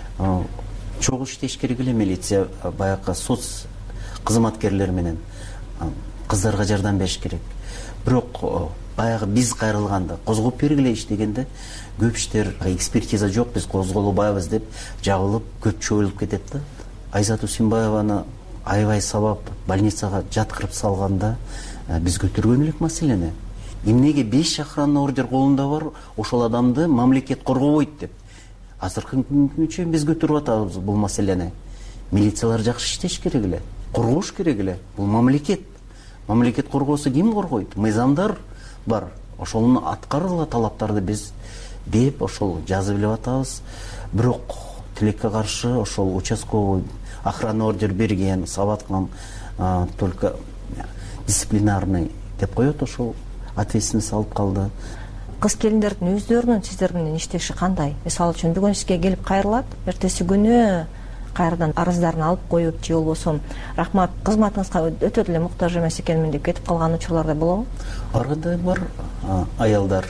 Чогуу иштеш керек эле милиция, баягы соц кызматкерлер менен кыздарга жардам бериш керек. Бирок баягы биз кайрылганда, козгоп бергиле иштегенде көп иштер экспертиза жок, биз козголбайбыз деп жабылып, көп чоюлуп кетет да. Айзат Усимбаеваны аябай сабап больницага жаткырып салганда биз көтөргөн элек маселени. Эмнеге 5 охранный ордер колунда бар, ошол адамды мамлекет коргобойт деп. Азыркы күнгө чейин биз көтөрүп атабыз бул маселени. Милициялар жакшы иштеш керек эле, коргош керек эле. Бул мамлекет. Мамлекет коргосо ким коргойт? Мыйзамдар бар. Ошонун аткарыла талаптарды биз деп ошол жазып элеп атабыз. Бирок тилекке каршы ошол участковый охранный ордер берген, сабаткан только дисциплинарный деп коет, ошол ответственность алып калды. Кыз келиндердин өздөрүнүн сиздер менен иштеши кандай? Мисалы үчүн бүгүн сизге келип кайрылат, эртеси күнү кайрадан арыздарын алып коюп, же болбосо рахмат кызматыңызга өтө эле муктаж эмес экенмин деп кетип калган учурлар да болобу? Ар кандай бар аялдар.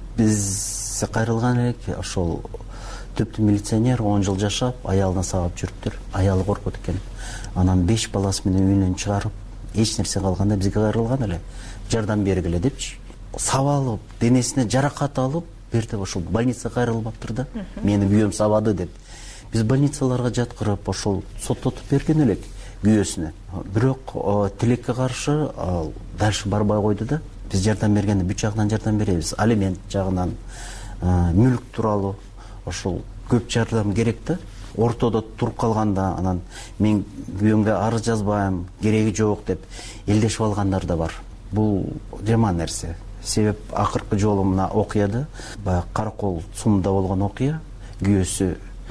Биз кайрылган элек ошол түптү милиционер 10 жыл жашап, аялына сабап жүрүптүр. Аялы коркот экен. Анан 5 баласы менен үйүнөн чыгарып, эч нерсе калганда бизге кайрылган эле. Жардам бергиле депчи. Сабалып, денесине жаракат алып, бертеп ошол больницага кайрылбаптыр да. Мени күйөөм сабады деп. Биз больницаларга жаткырып, ошол соттотуп берген элек күйөөсүнө. Бирок тилекке каршы дальше барбай койду да. Биз жардам бергенде бүт жагынан жардам беребиз. Алимент жагынан, мүлк тууралуу ошол көп жардам керек да. Ортодо туруп калганда анан мен күйөөмгө арыз жазбайм, кереги жок деп элдешип алгандар да бар. Бул жаман нерсе. Себеп акыркы жолу мына окуяда, баягы Каракол сумда болгон окуя, күйөөсү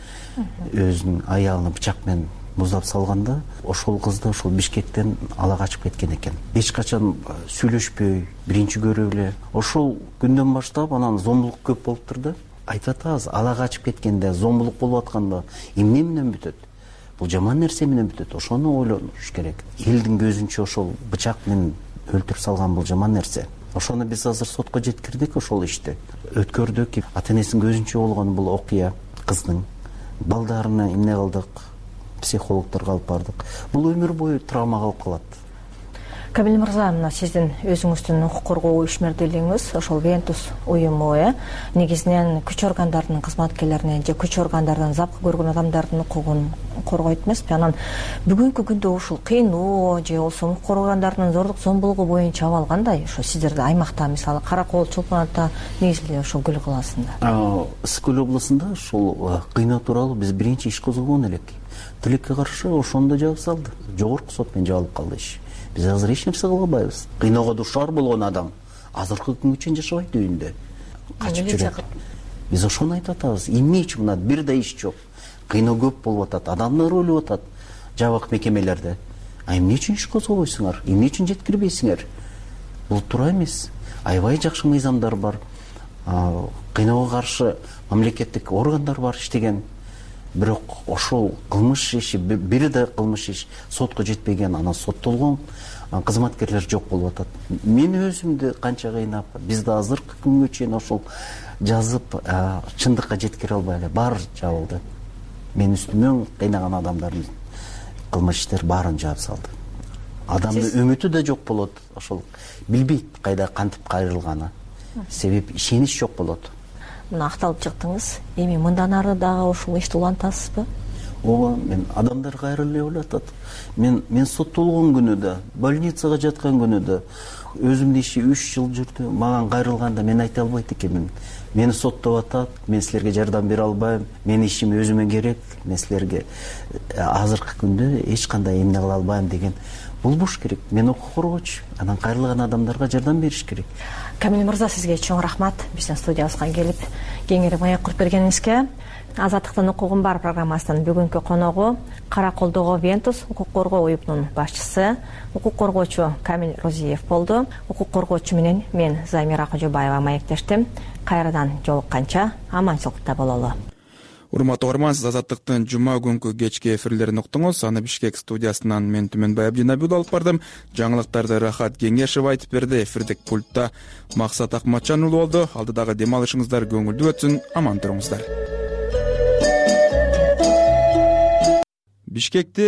өзүнүн аялын бычак менен муздап салганда, ошол кызды ошол Бишкектен ала качып кеткен экен. Эч качан сүйлөшпөй, биринчи көрүп эле. Ошол күндөн баштап анан зомбулук көп болуптур да. Айтып атабыз, ала качып кеткенде, зомбулук болуп атканда эмне менен бүтөт? Бул жаман нерсе менен бүтөт. Ошону ойлонуш керек. Элдин көзүнчө ошол бычак менен өлтүрүп салган бул жаман нерсе. Ошону биз азыр сотко жеткирдик ошол ишти. Өткөрдүк. Ата-энесинин көзүнчө болгон бул окуя кыздын. Балдарына эмне кылдык? Психологторго алып бардык. Бул өмүр бою травма калып калат. Камил мырза, мына сиздин өзүңүздүн укук коргоо ишмердүүлүгүңүз ошол Вентус уюму негизинен күч органдарынын кызматкерлеринин же күч органдарынан запкы көргөн адамдардын укугун коргойт эмеспи? Анан бүгүнкү күндө ушул кыйноо же болбосо укук коргоо органдарынын зордук зомбулугу боюнча абал кандай? Ошо сиздерде аймакта, мисалы Каракол, Чолпон Ата, негизи ошол Көл калаасында. Ысык көл областында ушул кыйноо тууралуу биз биринчи иш козгогон элек. Тилекке каршы ошондо жабып салды. Жогорку сот менен жабылып калды иш. Биз азыр эч нерсе кыла албайбыз. Кыйноого дуушар болгон адам азыркы күнгө чейин жашабайт үйүндө. Качып жүрөт. Биз ошону айтып атабыз. Эмне үчүн мына бир да иш жок. Кыйноо көп болуп атат, адамдар өлүп атат жабык мекемелерде. Эмне үчүн иш козгобойсуңар? Эмне үчүн жеткирбейсиңер? Бул туура эмес. Аябай жакшы мыйзамдар бар. Кыйноого каршы мамлекеттик органдар бар иштеген. Бирок ошол кылмыш иши, бир да кылмыш иш сотко жетпеген, анан соттолгон кызматкерлер жок болуп атат. Мен өзүмдү канча кыйнап, биз да азыркы күнгө чейин ошол жазып чындыкка жеткире албай эле баары жабылды. Мен үстүмөн кыйнаган адамдардын кылмыш иштер баарын жаап салды. Адамдын үмүтү да жок болот, ошол билбейт кайда кантип кайрылганы. Себеп ишенич жок болот. Мына акталып чыктыңыз. Эми мындан ары дагы ушул ишти улантасызбы? Ооба, мен адамдар кайрылып эле атат. Мен соттолгон күнү да, больницага жаткан күнү да, өзүмдүн иши 3 жыл жүрдү. Мага кайрылганда мен айта албайт экенмин. Мени соттоп атат, мен силерге жардам бере албайм. Менин ишим өзүмө керек. Мен силерге азыркы күндө эч кандай эмне кыла албайм деген болбош керек. Мен укук коргоочу. Анан кайрылган адамдарга жардам бериш керек. Камил мырза, сизге чоң рахмат. Биздин студиябызга келип, кеңири маек куруп бергениңизге. Азаттыктын укугум бар программасынын бүгүнкү коногу Караколдогу Вентус укук коргоо уюмунун башчысы, укук коргоочу Камил Розиев болду. Укук коргоочу менен мен Замира Кожобаева маектештим. Кайрадан жолукканча аманчылыкта бололу. Урматтуу угарман, сиз Азаттыктын жума күнкү кечки эфирлерин уктуңуз. Аны Бишкек студиясынан мен Түмөнбай Абдинабиул алып бардым. Жаңылыктарды Рахат Кеңешев айтып берди. Эфирдик пультта Максат Акматжан уулу болду. Алдыдагы дем алышыңыздар көңүлдүү өтсүн. Аман туруңуздар. Бишкекти